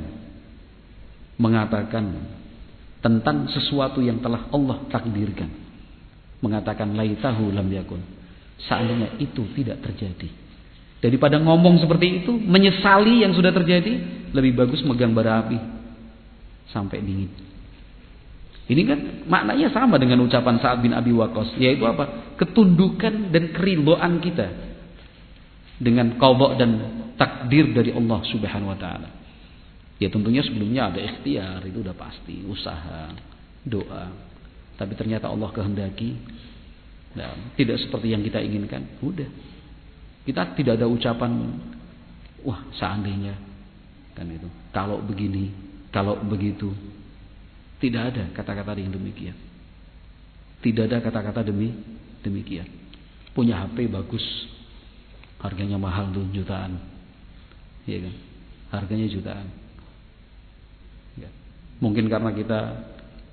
mengatakan tentang sesuatu yang telah Allah takdirkan. mengatakan laitahu lam yakun. Seandainya itu tidak terjadi. Daripada ngomong seperti itu, menyesali yang sudah terjadi, lebih bagus megang bara api sampai dingin. Ini kan maknanya sama dengan ucapan Sa'ad bin Abi Waqqas, yaitu apa? Ketundukan dan keridhaan kita dengan qadha dan takdir dari Allah Subhanahu wa taala. Ya tentunya sebelumnya ada ikhtiar, itu udah pasti, usaha, doa. Tapi ternyata Allah kehendaki tidak seperti yang kita inginkan, udah. Kita tidak ada ucapan wah seandainya kan itu. Kalau begini, kalau begitu. Tidak ada kata-kata yang demikian. Tidak ada kata-kata demikian. Punya HP bagus, harganya mahal tuh jutaan, ya kan? Harganya jutaan. Ya. Mungkin karena kita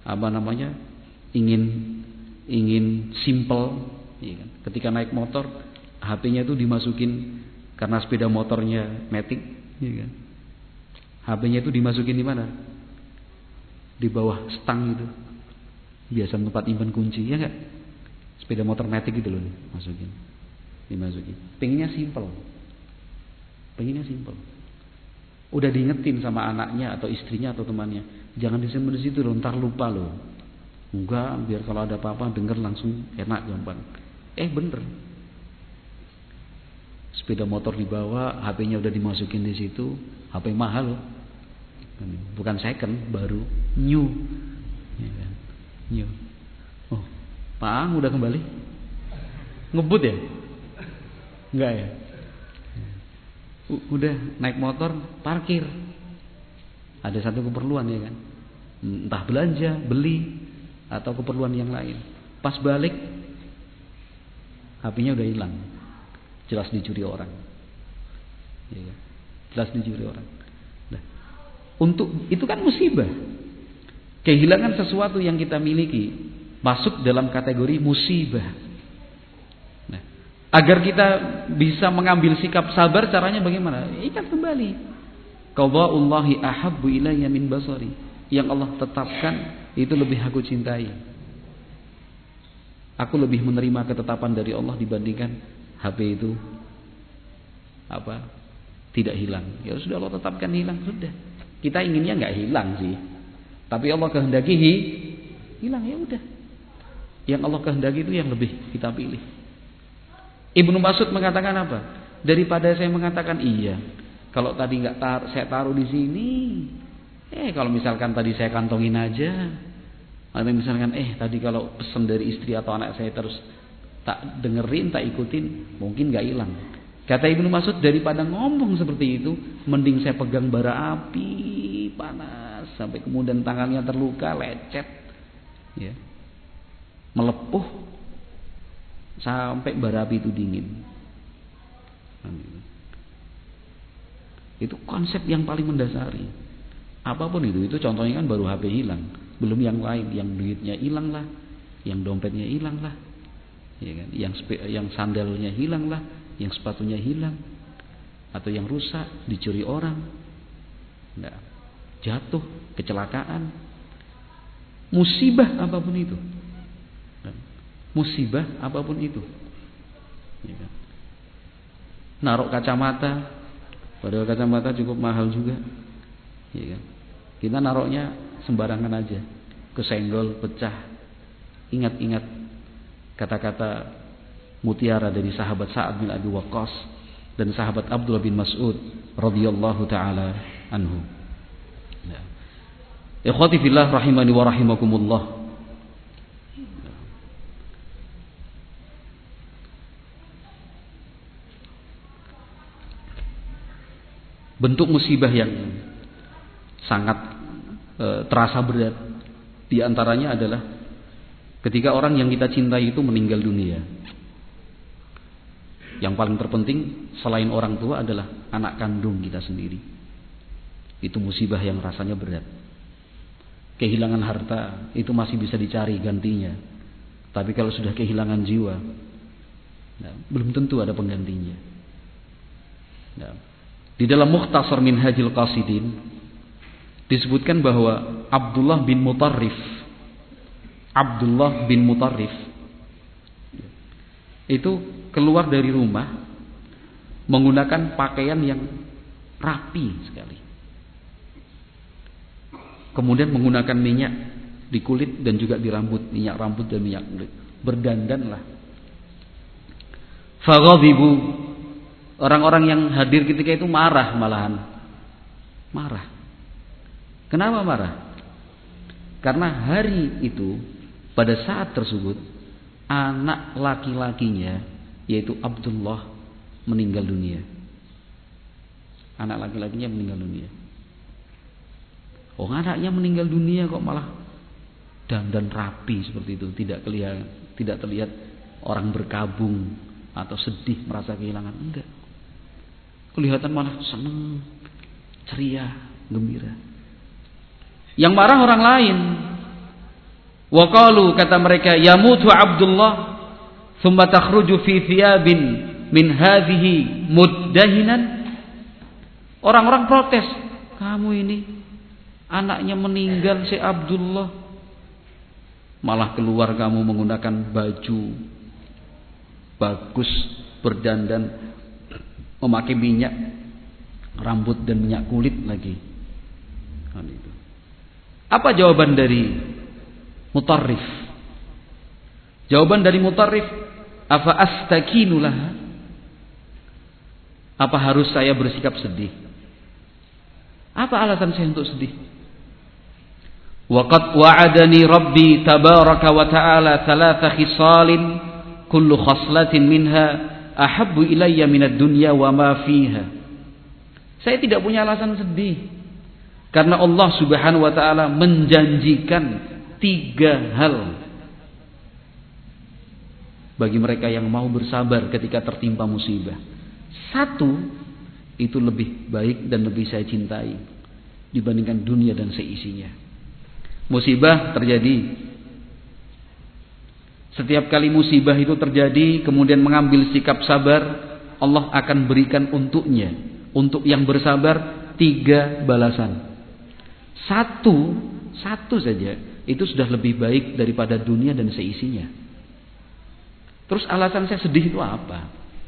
ingin simple, ya kan? Ketika naik motor, HP-nya itu dimasukin karena sepeda motornya matic, ya kan? HP-nya itu dimasukin di mana? Di bawah stang itu, biasa tempat nyimpan kunci, ya enggak? Sepeda motor matic gitu loh, dimasukin. Pengennya simple. Udah diingetin sama anaknya atau istrinya atau temannya, jangan disimpan di situ loh, ntar lupa loh. Enggak, biar kalau ada apa-apa denger langsung enak gampang. Bener. Sepeda motor dibawa, HP-nya udah dimasukin di situ, HP mahal loh. Bukan second, baru new, ya kan? New. Oh, Pak Ang udah kembali? Ngebut ya? Enggak ya? Udah naik motor, parkir. Ada satu keperluan ya kan? Entah belanja, beli, atau keperluan yang lain. Pas balik, HP-nya udah hilang. Jelas dicuri orang. Ya kan? Jelas dicuri orang. Untuk itu kan musibah. Kehilangan sesuatu yang kita miliki masuk dalam kategori musibah. Nah, agar kita bisa mengambil sikap sabar, caranya bagaimana? Ingat kembali. Qada'ullahi ahabbu ilayya min basari. Yang Allah tetapkan itu lebih aku cintai. Aku lebih menerima ketetapan dari Allah dibandingkan HP itu tidak hilang. Ya sudah, Allah tetapkan hilang, sudah. Kita inginnya nggak hilang sih, tapi Allah kehendaki hilang, ya udah. Yang Allah kehendaki itu yang lebih kita pilih. Ibnu Mas'ud mengatakan apa? Daripada saya mengatakan iya, kalau tadi saya taruh di sini, kalau misalkan tadi saya kantongin aja, atau misalkan tadi kalau pesan dari istri atau anak saya terus tak dengerin, tak ikutin, mungkin nggak hilang. Kata Ibnu Mas'ud, daripada ngomong seperti itu, mending saya pegang bara api panas sampai kemudian tangannya terluka, lecet, ya, melepuh sampai bara api itu dingin. Itu konsep yang paling mendasari. Apapun itu contohnya kan baru HP hilang, belum yang lain, yang duitnya hilang lah, yang dompetnya hilang lah, ya kan? Yang sandalnya hilang lah, yang sepatunya hilang, atau yang rusak, dicuri orang, jatuh, kecelakaan, musibah apapun itu, ya kan? Naruh kacamata, padahal kacamata cukup mahal juga, ya kan? Kita naruhnya sembarangan aja, kesenggol, pecah. Ingat kata-kata mutiara dari sahabat Sa'ad bin Abi Waqqas dan sahabat Abdullah bin Mas'ud radhiyallahu taala anhu. Ikhwati fillah rahimani wa rahimakumullah. Bentuk musibah yang sangat terasa berat di antaranya adalah ketika orang yang kita cintai itu meninggal dunia. Yang paling terpenting selain orang tua adalah anak kandung kita sendiri. Itu musibah yang rasanya berat. Kehilangan harta itu masih bisa dicari gantinya. Tapi kalau sudah kehilangan jiwa, belum tentu ada penggantinya. Di dalam Mukhtasar Minhajul Qasidin disebutkan bahwa Abdullah bin Mutarrif itu keluar dari rumah menggunakan pakaian yang rapi sekali. Kemudian menggunakan minyak di kulit dan juga di rambut, minyak rambut dan minyak kulit. Berdandanlah. Faghadibu. Orang-orang yang hadir ketika itu marah malahan. Marah. Kenapa marah? Karena hari itu, pada saat tersebut, anak laki-lakinya, yaitu Abdullah, meninggal dunia. Anak laki-lakinya meninggal dunia. Oh, anaknya meninggal dunia kok malah dandan rapi seperti itu. Tidak terlihat orang berkabung atau sedih merasa kehilangan. Enggak. Kelihatan malah senang, ceria, gembira. Yang marah orang lain. Wa qalu, kata mereka, yamutu Abdullah thumma takhruju fi thiyabin min hadhihi muddahinan. Orang-orang protes, kamu ini anaknya meninggal si Abdullah, malah keluar kamu menggunakan baju bagus, berdandan, memakai minyak rambut dan minyak kulit lagi. Apa jawaban dari Mutarrif? Jawaban dari Mutarrif, afa astakinu laha? Apa harus saya bersikap sedih? Apa alasan saya untuk sedih? Waqad wa'adani Rabbi tabaraka wa ta'ala thalatha khisalin kullu khaslatin minha ahabbu ilayya minad dunya wa ma fiha. Saya tidak punya alasan sedih. Karena Allah Subhanahu wa ta'ala menjanjikan 3 hal bagi mereka yang mau bersabar ketika tertimpa musibah. 1, itu lebih baik dan lebih saya cintai dibandingkan dunia dan seisinya. Musibah terjadi. Setiap kali musibah itu terjadi, kemudian mengambil sikap sabar, Allah akan berikan untuknya, untuk yang bersabar, 3 balasan. Satu saja itu sudah lebih baik daripada dunia dan seisinya. Terus alasan saya sedih itu apa?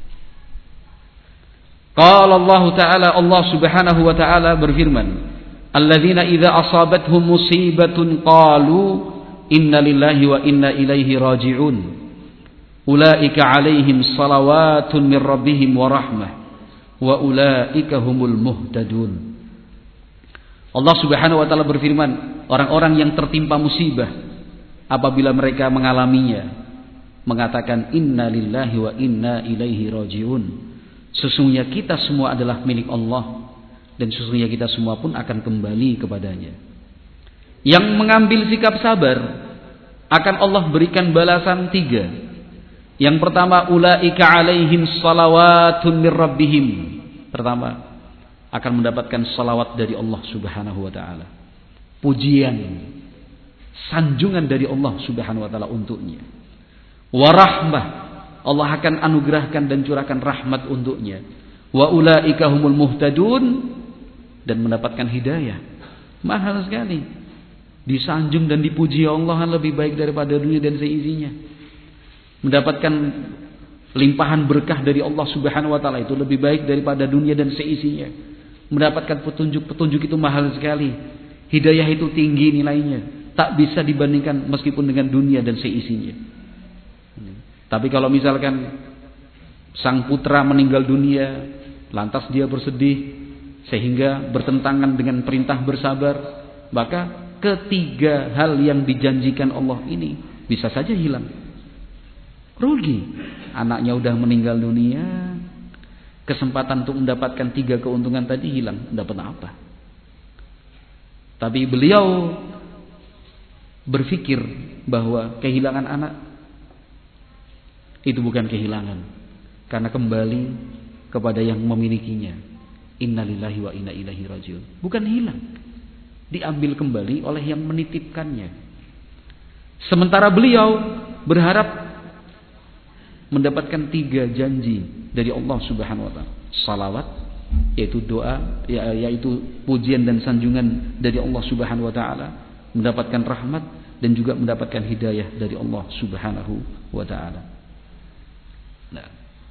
Qala Allah Ta'ala, Allah Subhanahu wa Ta'ala berfirman, alladzina idza asabathum musibatun qalu inna lillahi wa inna ilaihi raji'un ulaika alaihim salawatun min rabbihim wa rahmah wa ulaika humul muhtadun. Allah Subhanahu wa ta'ala berfirman, orang-orang yang tertimpa musibah apabila mereka mengalaminya mengatakan inna lillahi wa inna ilaihi raji'un. Sesungguhnya kita semua adalah milik Allah dan sesungguhnya kita semua pun akan kembali kepadanya. Yang mengambil sikap sabar akan Allah berikan balasan 3. Yang pertama, ulaika alaihim salawatun mir rabbihim. Pertama, akan mendapatkan salawat dari Allah Subhanahu wa ta'ala. Pujian, sanjungan dari Allah Subhanahu wa ta'ala untuknya. Warahmah, Allah akan anugerahkan dan curahkan rahmat untuknya. Wa ulaika humul muhtadun, dan mendapatkan hidayah. Mahal sekali. Disanjung dan dipuji Allah lebih baik daripada dunia dan seisinya. Mendapatkan limpahan berkah dari Allah Subhanahu wa ta'ala itu lebih baik daripada dunia dan seisinya. Mendapatkan petunjuk itu mahal sekali. Hidayah itu tinggi nilainya, tak bisa dibandingkan meskipun dengan dunia dan seisinya. Tapi kalau misalkan sang putra meninggal dunia, lantas dia bersedih sehingga bertentangan dengan perintah bersabar, maka 3 hal yang dijanjikan Allah ini bisa saja hilang. Rugi. Anaknya udah meninggal dunia, kesempatan untuk mendapatkan 3 keuntungan tadi hilang. Dapat apa? Tapi beliau berpikir bahwa kehilangan anak itu bukan kehilangan, karena kembali kepada yang memilikinya. Innalillahi wa inna ilaihi rajiun. Bukan hilang, diambil kembali oleh yang menitipkannya. Sementara beliau berharap mendapatkan 3 janji dari Allah Subhanahu wa ta'ala. Salawat, yaitu doa, yaitu pujian dan sanjungan dari Allah Subhanahu wa ta'ala, mendapatkan rahmat dan juga mendapatkan hidayah dari Allah Subhanahu wa ta'ala. Nah.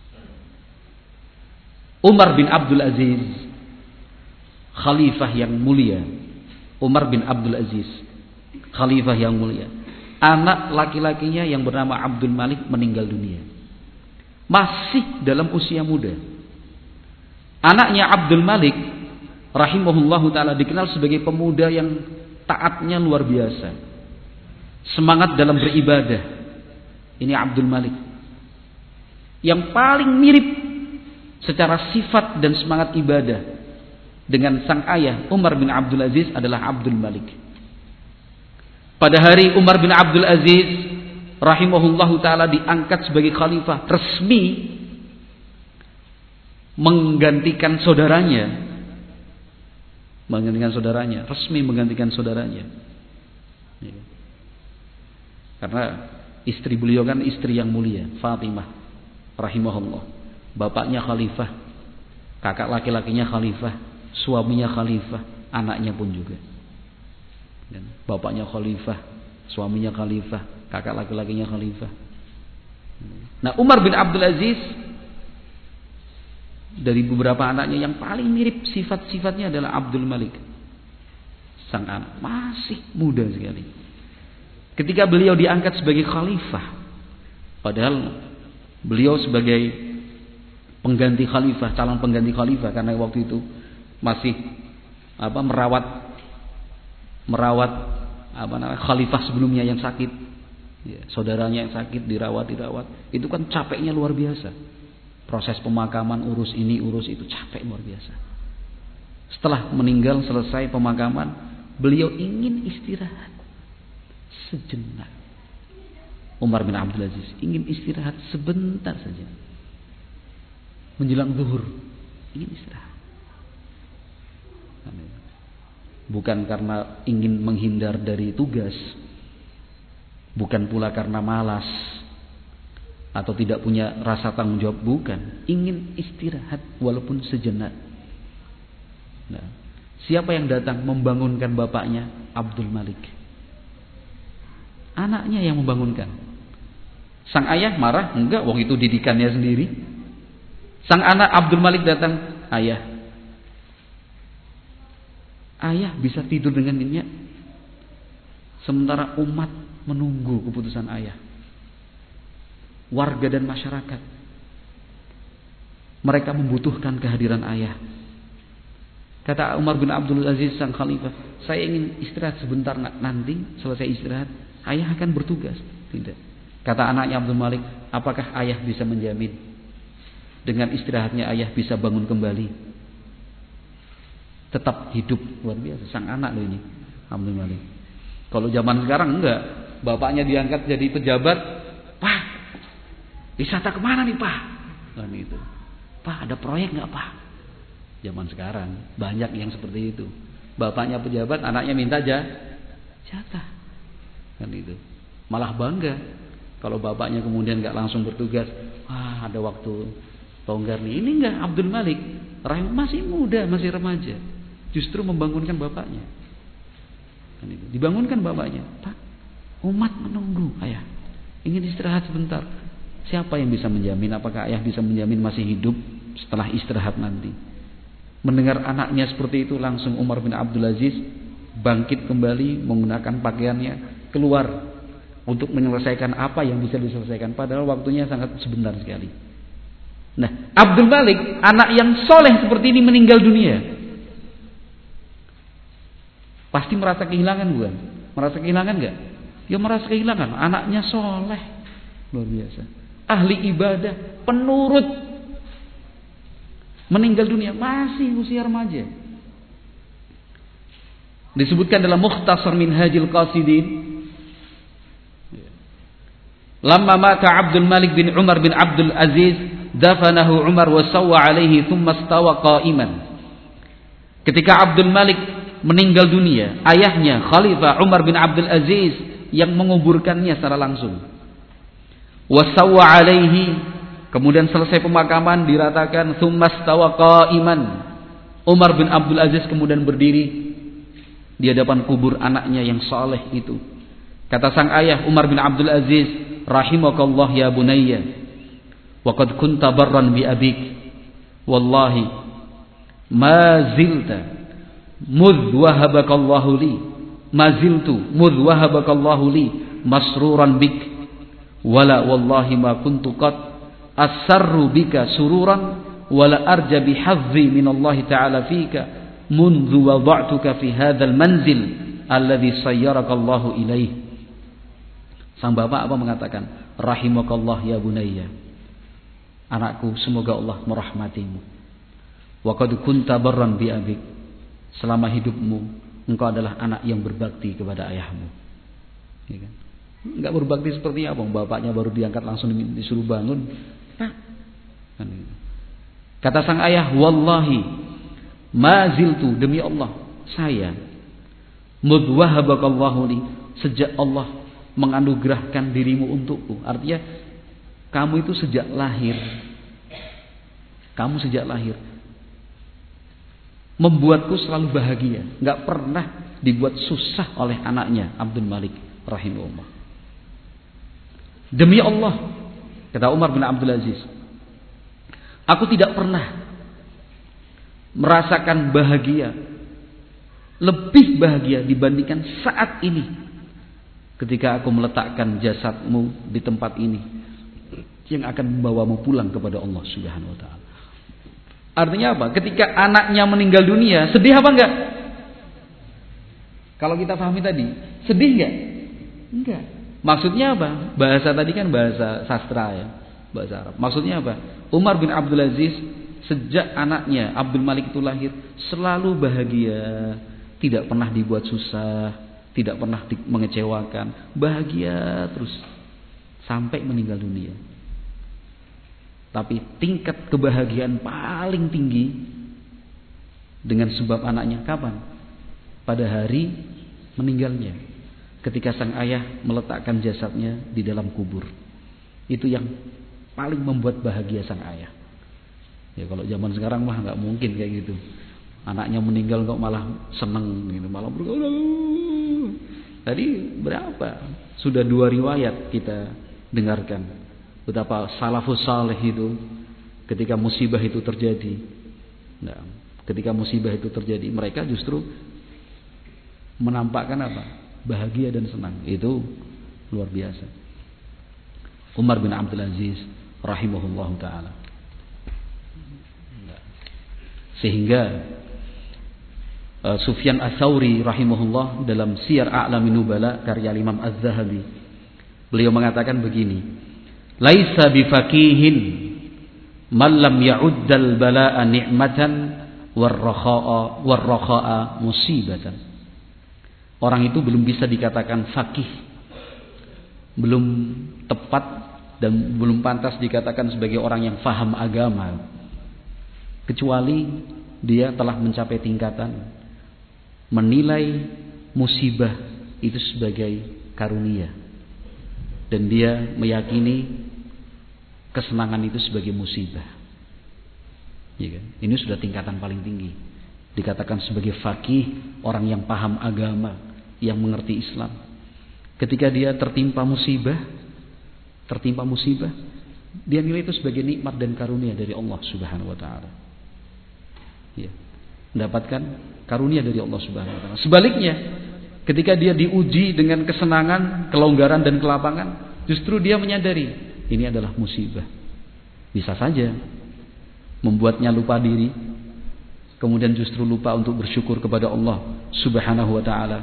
Umar bin Abdul Aziz, khalifah yang mulia. Umar bin Abdul Aziz, khalifah yang mulia. Anak laki-lakinya yang bernama Abdul Malik meninggal dunia. Masih dalam usia muda. Anaknya Abdul Malik rahimahullahu ta'ala dikenal sebagai pemuda yang taatnya luar biasa. Semangat dalam beribadah. Ini Abdul Malik. Yang paling mirip secara sifat dan semangat ibadah dengan sang ayah Umar bin Abdul Aziz adalah Abdul Malik. Pada hari Umar bin Abdul Aziz rahimahullahu ta'ala diangkat sebagai khalifah resmi menggantikan saudaranya. Resmi menggantikan saudaranya. Karena istri beliau kan istri yang mulia, Fatimah rahimahullah. Bapaknya khalifah, kakak laki-lakinya khalifah, suaminya khalifah, anaknya pun juga. Bapaknya khalifah, suaminya khalifah, kakak laki-lakinya khalifah. Nah, Umar bin Abdul Aziz dari beberapa anaknya yang paling mirip sifat-sifatnya adalah Abdul Malik. Sang anak masih muda sekali. Ketika beliau diangkat sebagai khalifah, padahal beliau sebagai pengganti khalifah, calon pengganti khalifah, karena waktu itu masih merawat khalifah sebelumnya yang sakit, saudaranya yang sakit dirawat, itu kan capeknya luar biasa. Proses pemakaman, urus ini urus itu, capek luar biasa. Setelah meninggal, selesai pemakaman, beliau ingin istirahat sejenak. Umar bin Abdul Aziz ingin istirahat sebentar saja. Menjelang zuhur ingin istirahat. Bukan karena ingin menghindar dari tugas, bukan pula karena malas atau tidak punya rasa tanggung jawab, bukan. Ingin istirahat walaupun sejenak. Nah, siapa yang datang membangunkan bapaknya? Abdul Malik. Anaknya yang membangunkan. Sang ayah marah? Enggak, wong itu didikannya sendiri. Sang anak Abdul Malik datang, ayah bisa tidur dengan nyenyak, sementara umat menunggu keputusan ayah. Warga dan masyarakat, mereka membutuhkan kehadiran ayah. Kata Umar bin Abdul Aziz sang khalifah, saya ingin istirahat sebentar, nanti selesai istirahat ayah akan bertugas. Tidak. Kata anaknya Abdul Malik, apakah ayah bisa menjamin dengan istirahatnya ayah bisa bangun kembali, tetap hidup? Luar biasa sang anak loh ini, Abdul Malik. Kalau zaman sekarang enggak, bapaknya diangkat jadi pejabat, Pak, wisata kemana nih Pak? Kan itu, Pak ada proyek nggak Pak? Zaman sekarang banyak yang seperti itu. Bapaknya pejabat, anaknya minta jatah, kan itu. Malah bangga kalau bapaknya kemudian nggak langsung bertugas. Wah, ada waktu longgar nih. Ini enggak, Abdul Malik masih muda, masih remaja, justru membangunkan bapaknya. Kan itu. Dibangunkan bapaknya, Pak, umat menunggu ayah, ingin istirahat sebentar. Siapa yang bisa menjamin? Apakah ayah bisa menjamin masih hidup setelah istirahat nanti? Mendengar anaknya seperti itu, langsung Umar bin Abdul Aziz bangkit kembali, menggunakan pakaiannya, keluar untuk menyelesaikan apa yang bisa diselesaikan. Padahal waktunya sangat sebentar sekali. Nah, Abdul Malik, anak yang soleh seperti ini meninggal dunia, pasti merasa kehilangan, bukan? Merasa kehilangan enggak? Ya merasa kehilangan. Anaknya soleh, luar biasa, ahli ibadah, penurut, meninggal dunia masih usia remaja. Disebutkan dalam Mukhtasar Minhajil Qasidin, lamma mata Abdul Malik bin Umar bin Abdul Aziz, dafanahu Umar wa sawwa alaihi thumma stawa qa'iman. Ketika Abdul Malik meninggal dunia, ayahnya Khalifah Umar bin Abdul Aziz yang menguburkannya secara langsung. Wa sawwa alaihi, kemudian selesai pemakaman diratakan, thumma stawa qa'iman. Umar bin Abdul Aziz kemudian berdiri di hadapan kubur anaknya yang saleh itu. Kata sang ayah Umar bin Abdul Aziz, rahimakallah ya bunayya, wa qad kunta barran bi abik wallahi ma zilta mudh wahabakallahu li ma ziltu mudh wahabakallahu li masruran bik wala wallahi ma kuntu qad asarru bika sururan wala arja bihadzi min Allah ta'ala fika منذ وضعتك في هذا المنزل الذي sayyaraka Allah ilaih. Sang bapak apa mengatakan? Rahimakallah ya bunayya. Anakku, semoga Allah merahmatimu. Wa qad kunta barran bi abik. Selama hidupmu engkau adalah anak yang berbakti kepada ayahmu. Ya kan? Enggak berbakti seperti apa? Bapaknya baru diangkat langsung disuruh bangun. Nah. Kata sang ayah, wallahi ma ziltu, demi Allah saya mudh wahabakallahu li, sejak Allah menganugerahkan dirimu untukku. Artinya kamu itu sejak lahir membuatku selalu bahagia, enggak pernah dibuat susah oleh anaknya Abdul Malik rahimahullah. Demi Allah, kata Umar bin Abdul Aziz, aku tidak pernah merasakan bahagia, lebih bahagia dibandingkan saat ini ketika aku meletakkan jasadmu di tempat ini yang akan membawamu pulang kepada Allah Subhanahu wa taala. Artinya apa? Ketika anaknya meninggal dunia, sedih apa enggak? Kalau kita pahami tadi, sedih enggak? Enggak. Maksudnya apa? Bahasa tadi kan bahasa sastra ya, bahasa Arab. Maksudnya apa? Umar bin Abdul Aziz sejak anaknya Abdul Malik itu lahir selalu bahagia, tidak pernah dibuat susah, tidak pernah mengecewakan, bahagia terus sampai meninggal dunia. Tapi tingkat kebahagiaan paling tinggi dengan sebab anaknya kapan? Pada hari meninggalnya, ketika sang ayah meletakkan jasadnya di dalam kubur. Itu yang paling membuat bahagia sang ayah. Ya kalau zaman sekarang mah nggak mungkin kayak gitu. Anaknya meninggal kok malah seneng gitu, malah bergaul. Tadi berapa? Sudah 2 riwayat kita dengarkan betapa salafus saleh itu ketika musibah itu terjadi. Nah, ketika musibah itu terjadi, mereka justru menampakkan apa? Bahagia dan senang. Itu luar biasa. Umar bin Abdul Aziz rahimahullahu taala. Sehingga Sufyan Ats-Tsauri rahimahullah dalam Siyar A'lamin Nubala karya Imam Az-Zahabi, beliau mengatakan begini, laisa bifaqihin man lam ya'uddal bala'a ni'matan warrakha'a musibatan. Orang itu belum bisa dikatakan faqih, belum tepat dan belum pantas dikatakan sebagai orang yang faham agama, kecuali dia telah mencapai tingkatan menilai musibah itu sebagai karunia, dan dia meyakini kesenangan itu sebagai musibah. Ya kan? Ini sudah tingkatan paling tinggi, dikatakan sebagai faqih, orang yang paham agama, yang mengerti Islam. Ketika dia tertimpa musibah, dia nilai itu sebagai nikmat dan karunia dari Allah Subhanahu wa taala. Ya, mendapatkan karunia dari Allah Subhanahu wa taala. Sebaliknya, ketika dia diuji dengan kesenangan, kelonggaran dan kelapangan, justru dia menyadari ini adalah musibah. Bisa saja membuatnya lupa diri, kemudian justru lupa untuk bersyukur kepada Allah Subhanahu wa taala.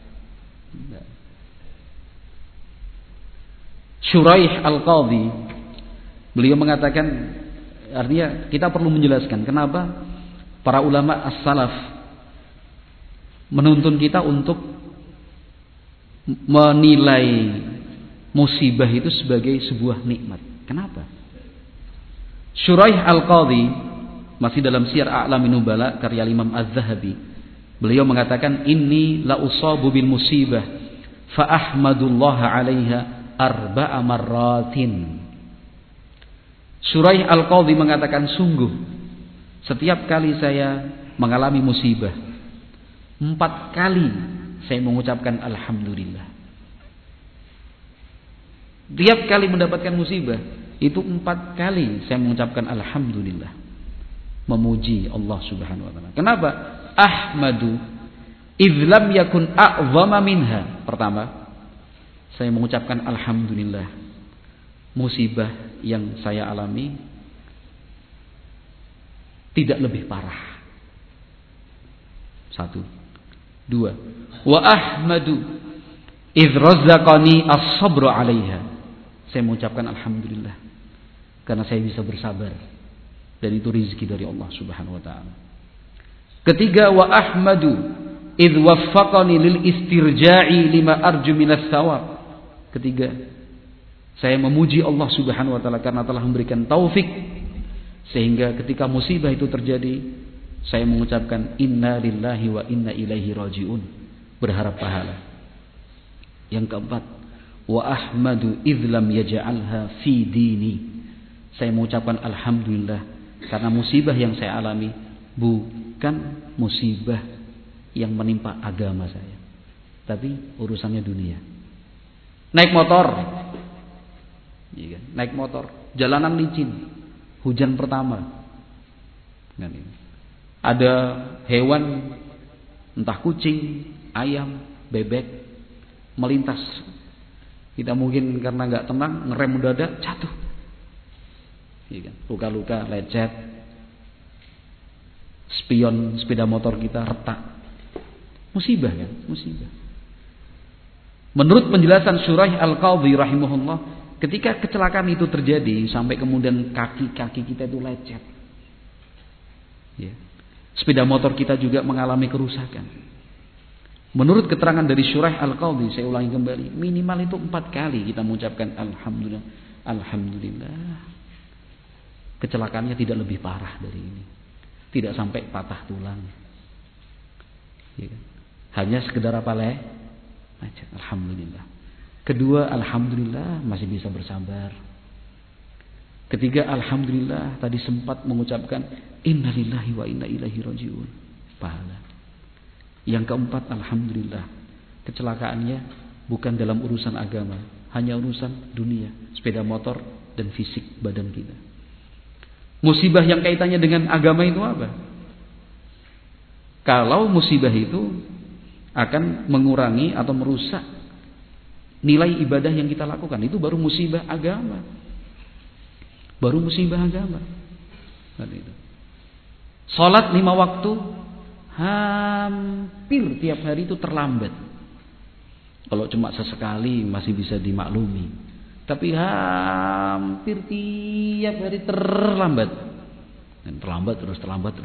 Syuraih Al-Qadhi, beliau mengatakan, artinya kita perlu menjelaskan kenapa para ulama as-salaf menuntun kita untuk menilai musibah itu sebagai sebuah nikmat. Kenapa? Syuraih Al-Qadhi masih dalam Siyar A'lamin Nubala karya Imam Az-Zahabi, beliau mengatakan, inni la usabu bil musibah fa ahmadullah 'alaiha arba'a marratin. Syuraih Al-Qadhi mengatakan, sungguh setiap kali saya mengalami musibah, 4 kali saya mengucapkan alhamdulillah. Tiap kali mendapatkan musibah, itu 4 kali saya mengucapkan alhamdulillah, memuji Allah Subhanahu wa taala. Kenapa? Ahmadu idz lam yakun a'zama minha. Pertama, saya mengucapkan alhamdulillah, musibah yang saya alami tidak lebih parah. 1. 2. Wa ahmadu idz razzaqani as-sabra 'alaiha. Saya mengucapkan alhamdulillah karena saya bisa bersabar, dan itu rezeki dari Allah Subhanahu wa taala. Ketiga, wa ahmadu idz waffaqani lil istirja'i lima arju minas thawab. Ketiga, saya memuji Allah Subhanahu wa taala karena telah memberikan taufik sehingga ketika musibah itu terjadi saya mengucapkan inna lillahi wa inna ilaihi rajiun, berharap pahala. Yang keempat, wa ahmadu idz lam yaj'alha fi dini. Saya mengucapkan alhamdulillah karena musibah yang saya alami bukan musibah yang menimpa agama saya, tapi urusannya dunia. Naik motor, naik motor, jalanan licin, hujan pertama, ada hewan, entah kucing, ayam, bebek melintas. Kita mungkin karena nggak tenang ngerem mendadak jatuh, luka-luka, lecet, spion sepeda motor kita retak. Musibah kan, musibah. Menurut penjelasan Syuraih Al-Qadhi rahimahullah, ketika kecelakaan itu terjadi sampai kemudian kaki-kaki kita itu lecet, sepeda motor kita juga mengalami kerusakan. Menurut keterangan dari Syuraih Al-Qadhi, saya ulangi kembali, minimal itu 4 kali kita mengucapkan alhamdulillah, alhamdulillah. Kecelakaannya tidak lebih parah dari ini, tidak sampai patah tulang, hanya sekedar apa alhamdulillah. Kedua, alhamdulillah masih bisa bersabar. Ketiga, alhamdulillah tadi sempat mengucapkan innalillahi wa inna ilaihi rajiun, pahala. Yang keempat, alhamdulillah kecelakaannya bukan dalam urusan agama, hanya urusan dunia, sepeda motor dan fisik badan kita. Musibah yang kaitannya dengan agama itu apa? Kalau musibah itu akan mengurangi atau merusak nilai ibadah yang kita lakukan, itu baru musibah agama. Baru musibah agama. Salat 5 waktu hampir tiap hari itu terlambat. Kalau cuma sesekali masih bisa dimaklumi, tapi hampir tiap hari terlambat. Dan terlambat terus.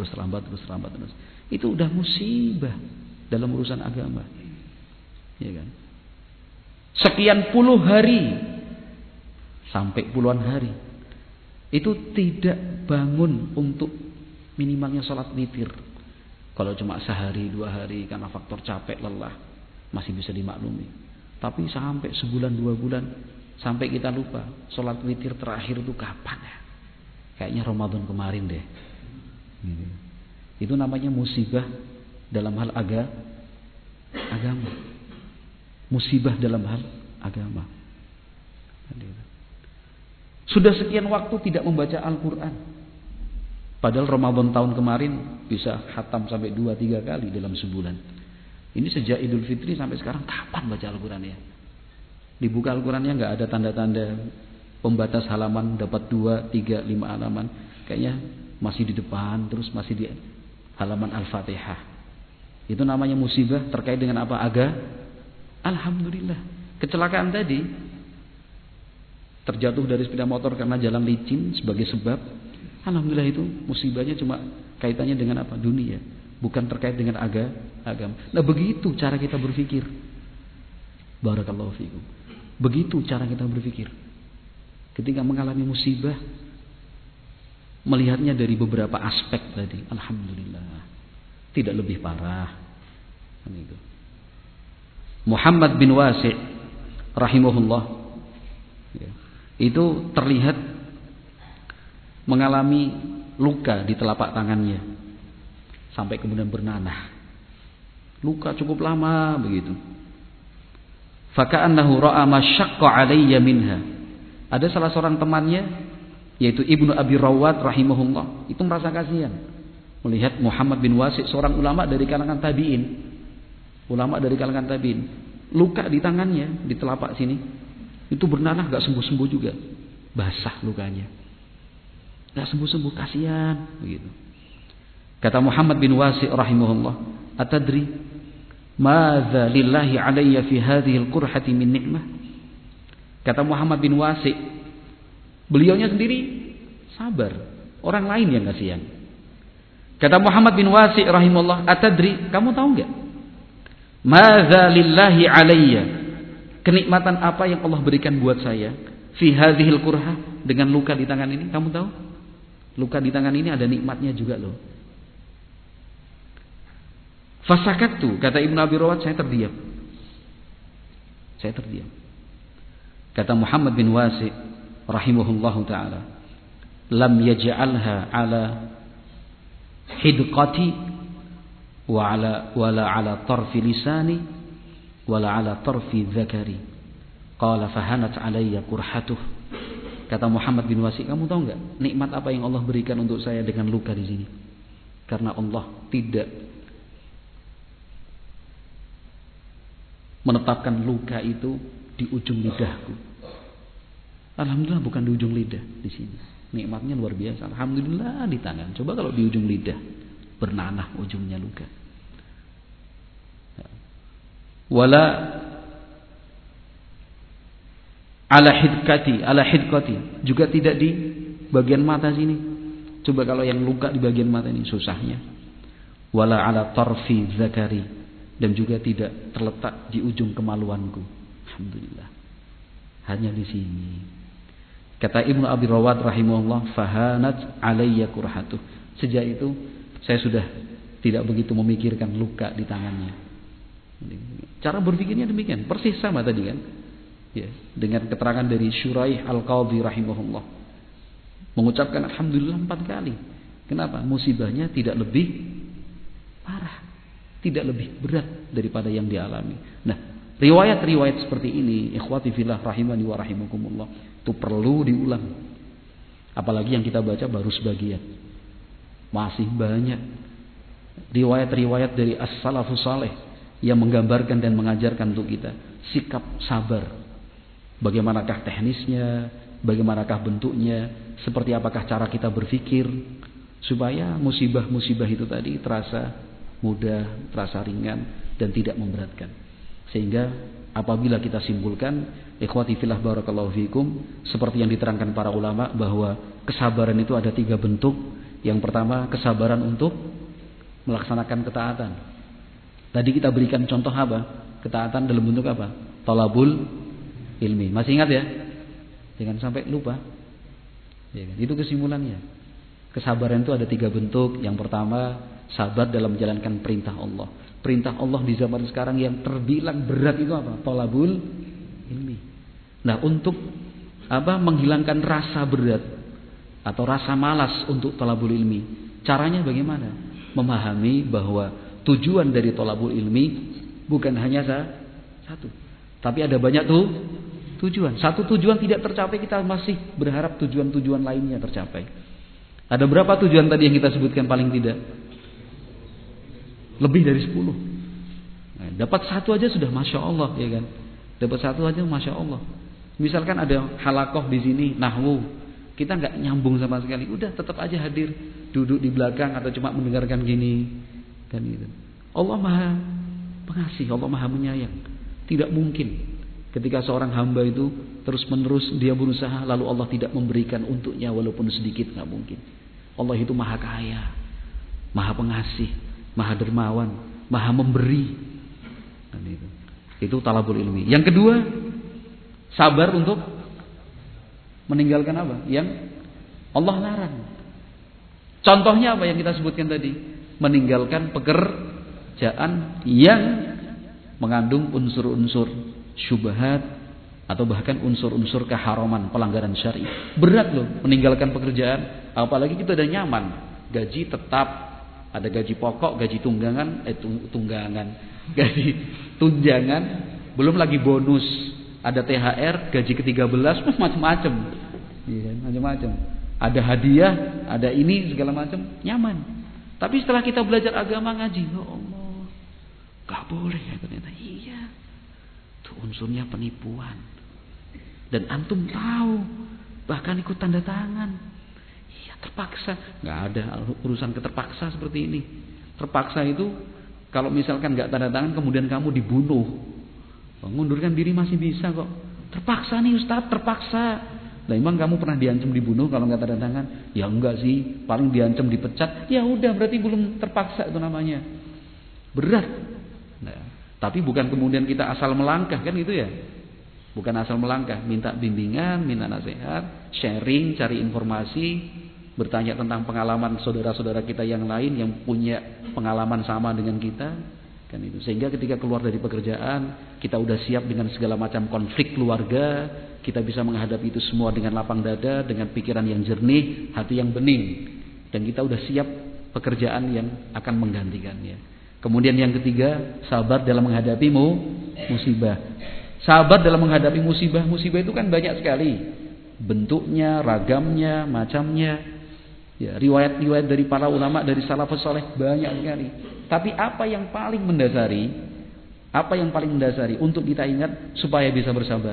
Itu udah musibah dalam urusan agama. Ya kan? Sekian puluh hari sampai puluhan hari itu tidak bangun untuk minimalnya sholat witir. Kalau cuma sehari 2 hari karena faktor capek lelah masih bisa dimaklumi. Tapi sampai sebulan 2 bulan sampai kita lupa sholat witir terakhir itu kapan ya? Kayaknya Ramadan kemarin deh. Itu namanya musibah dalam hal agama. Musibah dalam hal agama. Sudah sekian waktu tidak membaca Al-Quran, padahal Ramadan tahun kemarin bisa khatam sampai 2-3 kali dalam sebulan. Ini sejak Idul Fitri sampai sekarang kapan baca Al-Quran ya? Dibuka Al-Qurannya nggak ada tanda-tanda pembatas halaman, dapat 2, 3, 5 halaman. Kayaknya masih di depan, terus masih di halaman Al-Fatihah. Itu namanya musibah terkait dengan apa? Alhamdulillah. Kecelakaan tadi, terjatuh dari sepeda motor karena jalan licin sebagai sebab, alhamdulillah itu musibahnya cuma kaitannya dengan apa? Dunia, bukan terkait dengan agama. Nah, begitu cara kita berpikir. Barakallahu fikum. Begitu cara kita berpikir. Ketika mengalami musibah, melihatnya dari beberapa aspek tadi. Alhamdulillah, tidak lebih parah. Muhammad bin Wasi' rahimahullah, itu terlihat mengalami luka di telapak tangannya sampai kemudian bernanah. Luka cukup lama begitu. Faka'annahu ra'a ma syaqqa 'alayya minha. Ada salah seorang temannya, yaitu Ibnu Abi Rawat rahimahullah, itu merasa kasihan melihat Muhammad bin Wasi', seorang ulama dari kalangan tabi'in. Ulama dari kalangan tabi'in. Luka di tangannya, di telapak sini, itu bernanah gak sembuh-sembuh juga. Basah lukanya. Gak sembuh-sembuh, kasihan begitu. Kata Muhammad bin Wasi' rahimahullah, "Atadri madza lillahi alayya fi hadhihi al-qurhati min ni'mah?" Kata Muhammad bin Wasi', beliaunya sendiri sabar, orang lain yang kasihan. Kata Muhammad bin Wasi' rahimahullah, "Atadri, kamu tahu enggak? Madza lillahi alayya? Kenikmatan apa yang Allah berikan buat saya fi hadhihi al-qurhah, dengan luka di tangan ini? Kamu tahu? Luka di tangan ini ada nikmatnya juga loh." Fasakattu, kata Ibnu Abi Rawat, saya terdiam. Saya terdiam. Kata Muhammad bin Wasi' rahimahullahu taala, "Lam yaj'alha ala hidqati wala ala tarfi lisani wala ala tarfi dzakari. Qala fahanat alayya qurhatuh." Kata Muhammad bin Wasi', kamu tahu enggak nikmat apa yang Allah berikan untuk saya dengan luka di sini? Karena Allah tidak menetapkan luka itu di ujung lidahku. Alhamdulillah bukan di ujung lidah di sini. Nikmatnya luar biasa. Alhamdulillah di tangan. Coba kalau di ujung lidah, bernanah ujungnya luka. Wala ala hidqati, juga tidak di bagian mata sini. Coba kalau yang luka di bagian mata ini susahnya. Wala ala tarfi zakari, dan juga tidak terletak di ujung kemaluanku. Alhamdulillah. Hanya di sini. Kata Ibnu Abi Rawat rahimahullah, fahanat alayya kurhatuh. Sejak itu saya sudah tidak begitu memikirkan luka di tangannya. Cara berpikirnya demikian, persis sama tadi kan. Ya, dengan keterangan dari Syuraih Al-Qadhi rahimahullah. Mengucapkan alhamdulillah 4 kali. Kenapa? Musibahnya tidak lebih parah, tidak lebih berat daripada yang dialami. Nah, riwayat-riwayat seperti ini, ikhwati fillah rahimani wa rahimakumullah, itu perlu diulang. Apalagi yang kita baca baru sebagian. Masih banyak riwayat-riwayat dari as-salafus saleh yang menggambarkan dan mengajarkan untuk kita sikap sabar. Bagaimanakah teknisnya, bagaimanakah bentuknya, seperti apakah cara kita berpikir supaya musibah-musibah itu tadi terasa mudah, terasa ringan dan tidak memberatkan. Sehingga apabila kita simpulkan, ikhwati fillah barakallahu fikum, seperti yang diterangkan para ulama bahwa kesabaran itu ada 3 bentuk. Yang pertama, kesabaran untuk melaksanakan ketaatan. Tadi kita berikan contoh apa? Ketaatan dalam bentuk apa? Thalabul ilmi. Masih ingat ya? Jangan sampai lupa. Ya, itu kesimpulannya. Kesabaran itu ada 3 bentuk. Yang pertama, sabar dalam menjalankan perintah Allah. Perintah Allah di zaman sekarang yang terbilang berat itu apa? Thalabul ilmi. Nah, untuk menghilangkan rasa berat atau rasa malas untuk thalabul ilmi, caranya bagaimana? Memahami bahwa tujuan dari thalabul ilmi bukan hanya satu, tapi ada banyak tujuan. Satu tujuan tidak tercapai, kita masih berharap tujuan-tujuan lainnya tercapai. Ada berapa tujuan tadi yang kita sebutkan paling tidak? Lebih dari 10. Nah, dapat 1 aja sudah masya Allah, ya kan? Dapat 1 aja masya Allah. Misalkan ada halakoh di sini nahwu, kita nggak nyambung sama sekali, udah tetap aja hadir, duduk di belakang atau cuma mendengarkan gini, kan gitu. Allah Maha Pengasih, Allah Maha Menyayang. Tidak mungkin ketika seorang hamba itu terus-menerus dia berusaha lalu Allah tidak memberikan untuknya walaupun sedikit, nggak mungkin. Allah itu Maha Kaya, Maha Pengasih, Maha Dermawan, Maha Memberi. Dan itu talabul ilmi. Yang kedua, sabar untuk meninggalkan apa? Yang Allah larang. Contohnya apa yang kita sebutkan tadi? Meninggalkan pekerjaan yang mengandung unsur-unsur syubhat atau bahkan unsur-unsur keharaman, pelanggaran syar'i. Berat loh meninggalkan pekerjaan, apalagi kita udah nyaman, gaji tetap, ada gaji pokok, gaji gaji tunjangan, belum lagi bonus, Ada THR, gaji ke-13, macam-macam. Iya, macam-macam. Ada hadiah, ada ini segala macam, nyaman. Tapi setelah kita belajar agama ngaji, ya Allah, gak boleh ya ternyata. Iya, itu unsurnya penipuan. Dan antum tahu, bahkan ikut tanda tangan. Iya, terpaksa. Gak ada urusan keterpaksa seperti ini. Terpaksa itu kalau misalkan gak tanda tangan kemudian kamu dibunuh, mengundurkan diri masih bisa kok. Terpaksa nih Ustaz, terpaksa. Nah, emang kamu pernah diancam dibunuh kalau nggak tanda tangan? Ya enggak sih, paling diancam dipecat. Ya udah, berarti belum terpaksa itu namanya. Berat. Nah, tapi bukan kemudian kita asal melangkah kan gitu ya? Bukan asal melangkah, minta bimbingan, minta nasihat, sharing, cari informasi, bertanya tentang pengalaman saudara-saudara kita yang lain yang punya pengalaman sama dengan kita. Kan itu. Sehingga ketika keluar dari pekerjaan, kita udah siap dengan segala macam konflik keluarga, kita bisa menghadapi itu semua dengan lapang dada, dengan pikiran yang jernih, hati yang bening, dan kita udah siap pekerjaan yang akan menggantikannya. Kemudian yang ketiga, sabar dalam menghadapi musibah. Sabar dalam menghadapi musibah. Musibah itu kan banyak sekali bentuknya, ragamnya, macamnya. Ya, riwayat-riwayat dari para ulama, dari salafus saleh banyak sekali. Tapi apa yang paling mendasari? Apa yang paling mendasari untuk kita ingat supaya bisa bersabar?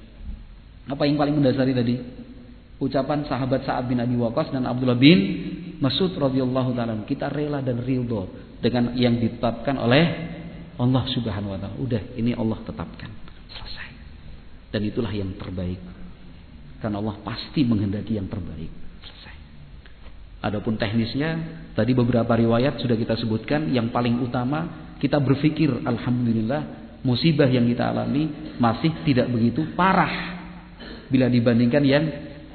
Apa yang paling mendasari tadi? Ucapan sahabat Sa'ad bin Abi Waqqas dan Abdullah bin Mas'ud radhiyallahu taala, kita rela dan ridho dengan yang ditetapkan oleh Allah Subhanahu wa taala. Udah, ini Allah tetapkan. Selesai. Dan itulah yang terbaik. Karena Allah pasti menghendaki yang terbaik. Selesai. Adapun teknisnya, tadi beberapa riwayat sudah kita sebutkan. Yang paling utama, kita berpikir alhamdulillah musibah yang kita alami masih tidak begitu parah bila dibandingkan yang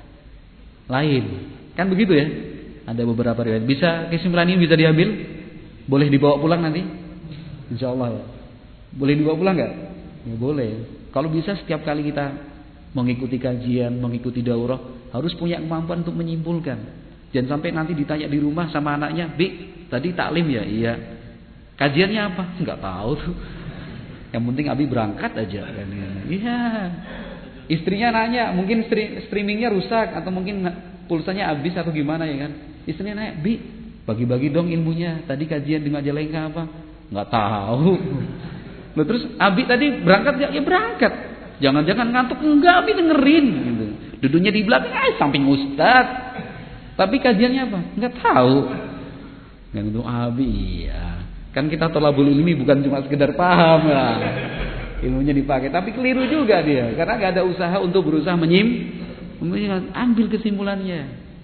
lain. Kan begitu ya? Ada beberapa riwayat. Bisa kesimpulan ini bisa diambil? Boleh dibawa pulang nanti? Insyaallah ya. Boleh dibawa pulang enggak? Ya boleh. Kalau bisa setiap kali kita mengikuti kajian, mengikuti daurah, harus punya kemampuan untuk menyimpulkan. Jangan sampai nanti ditanya di rumah sama anaknya, "Bi, tadi taklim ya?" "Iya." "Kajiannya apa?" "Enggak tahu tuh. Yang penting Abi berangkat aja." Kan. Iya. Istrinya nanya, mungkin streamingnya rusak atau mungkin pulsanya habis atau gimana ya kan. Istrinya nanya, "Bi, bagi-bagi dong ilmunya. Tadi kajian di Majalengka apa?" "Enggak tahu." Loh, terus Abi tadi berangkat enggak? "Ya berangkat." "Jangan-jangan ngantuk?" "Enggak, Abi dengerin." Gitu. Duduknya di belakang, samping Ustaz. "Tapi kajiannya apa?" "Enggak tahu." Kan itu Abi, iya. Kan kita thalabul ilmi bukan cuma sekedar paham lah. Ilmunya dipakai, tapi keliru juga dia karena gak ada usaha untuk berusaha ambil kesimpulannya.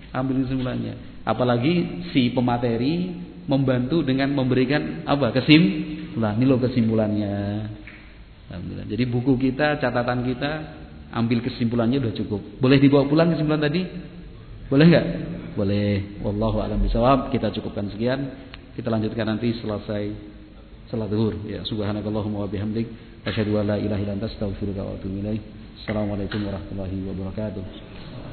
Apalagi si pemateri membantu dengan memberikan apa? Kesimpulan. Ini loh kesimpulannya. Alhamdulillah. Jadi buku kita, catatan kita, ambil kesimpulannya udah cukup. Boleh dibawa pulang kesimpulan tadi? Boleh enggak? Boleh. Wallahu a'lam bishawab. Kita cukupkan sekian. Kita lanjutkan nanti selesai salat zuhur. Ya, subhanakallahumma wa bihamdik, asyhadu an la ilaha illa anta, astaghfiruka wa atubu ilaik. Assalamualaikum warahmatullahi wabarakatuh.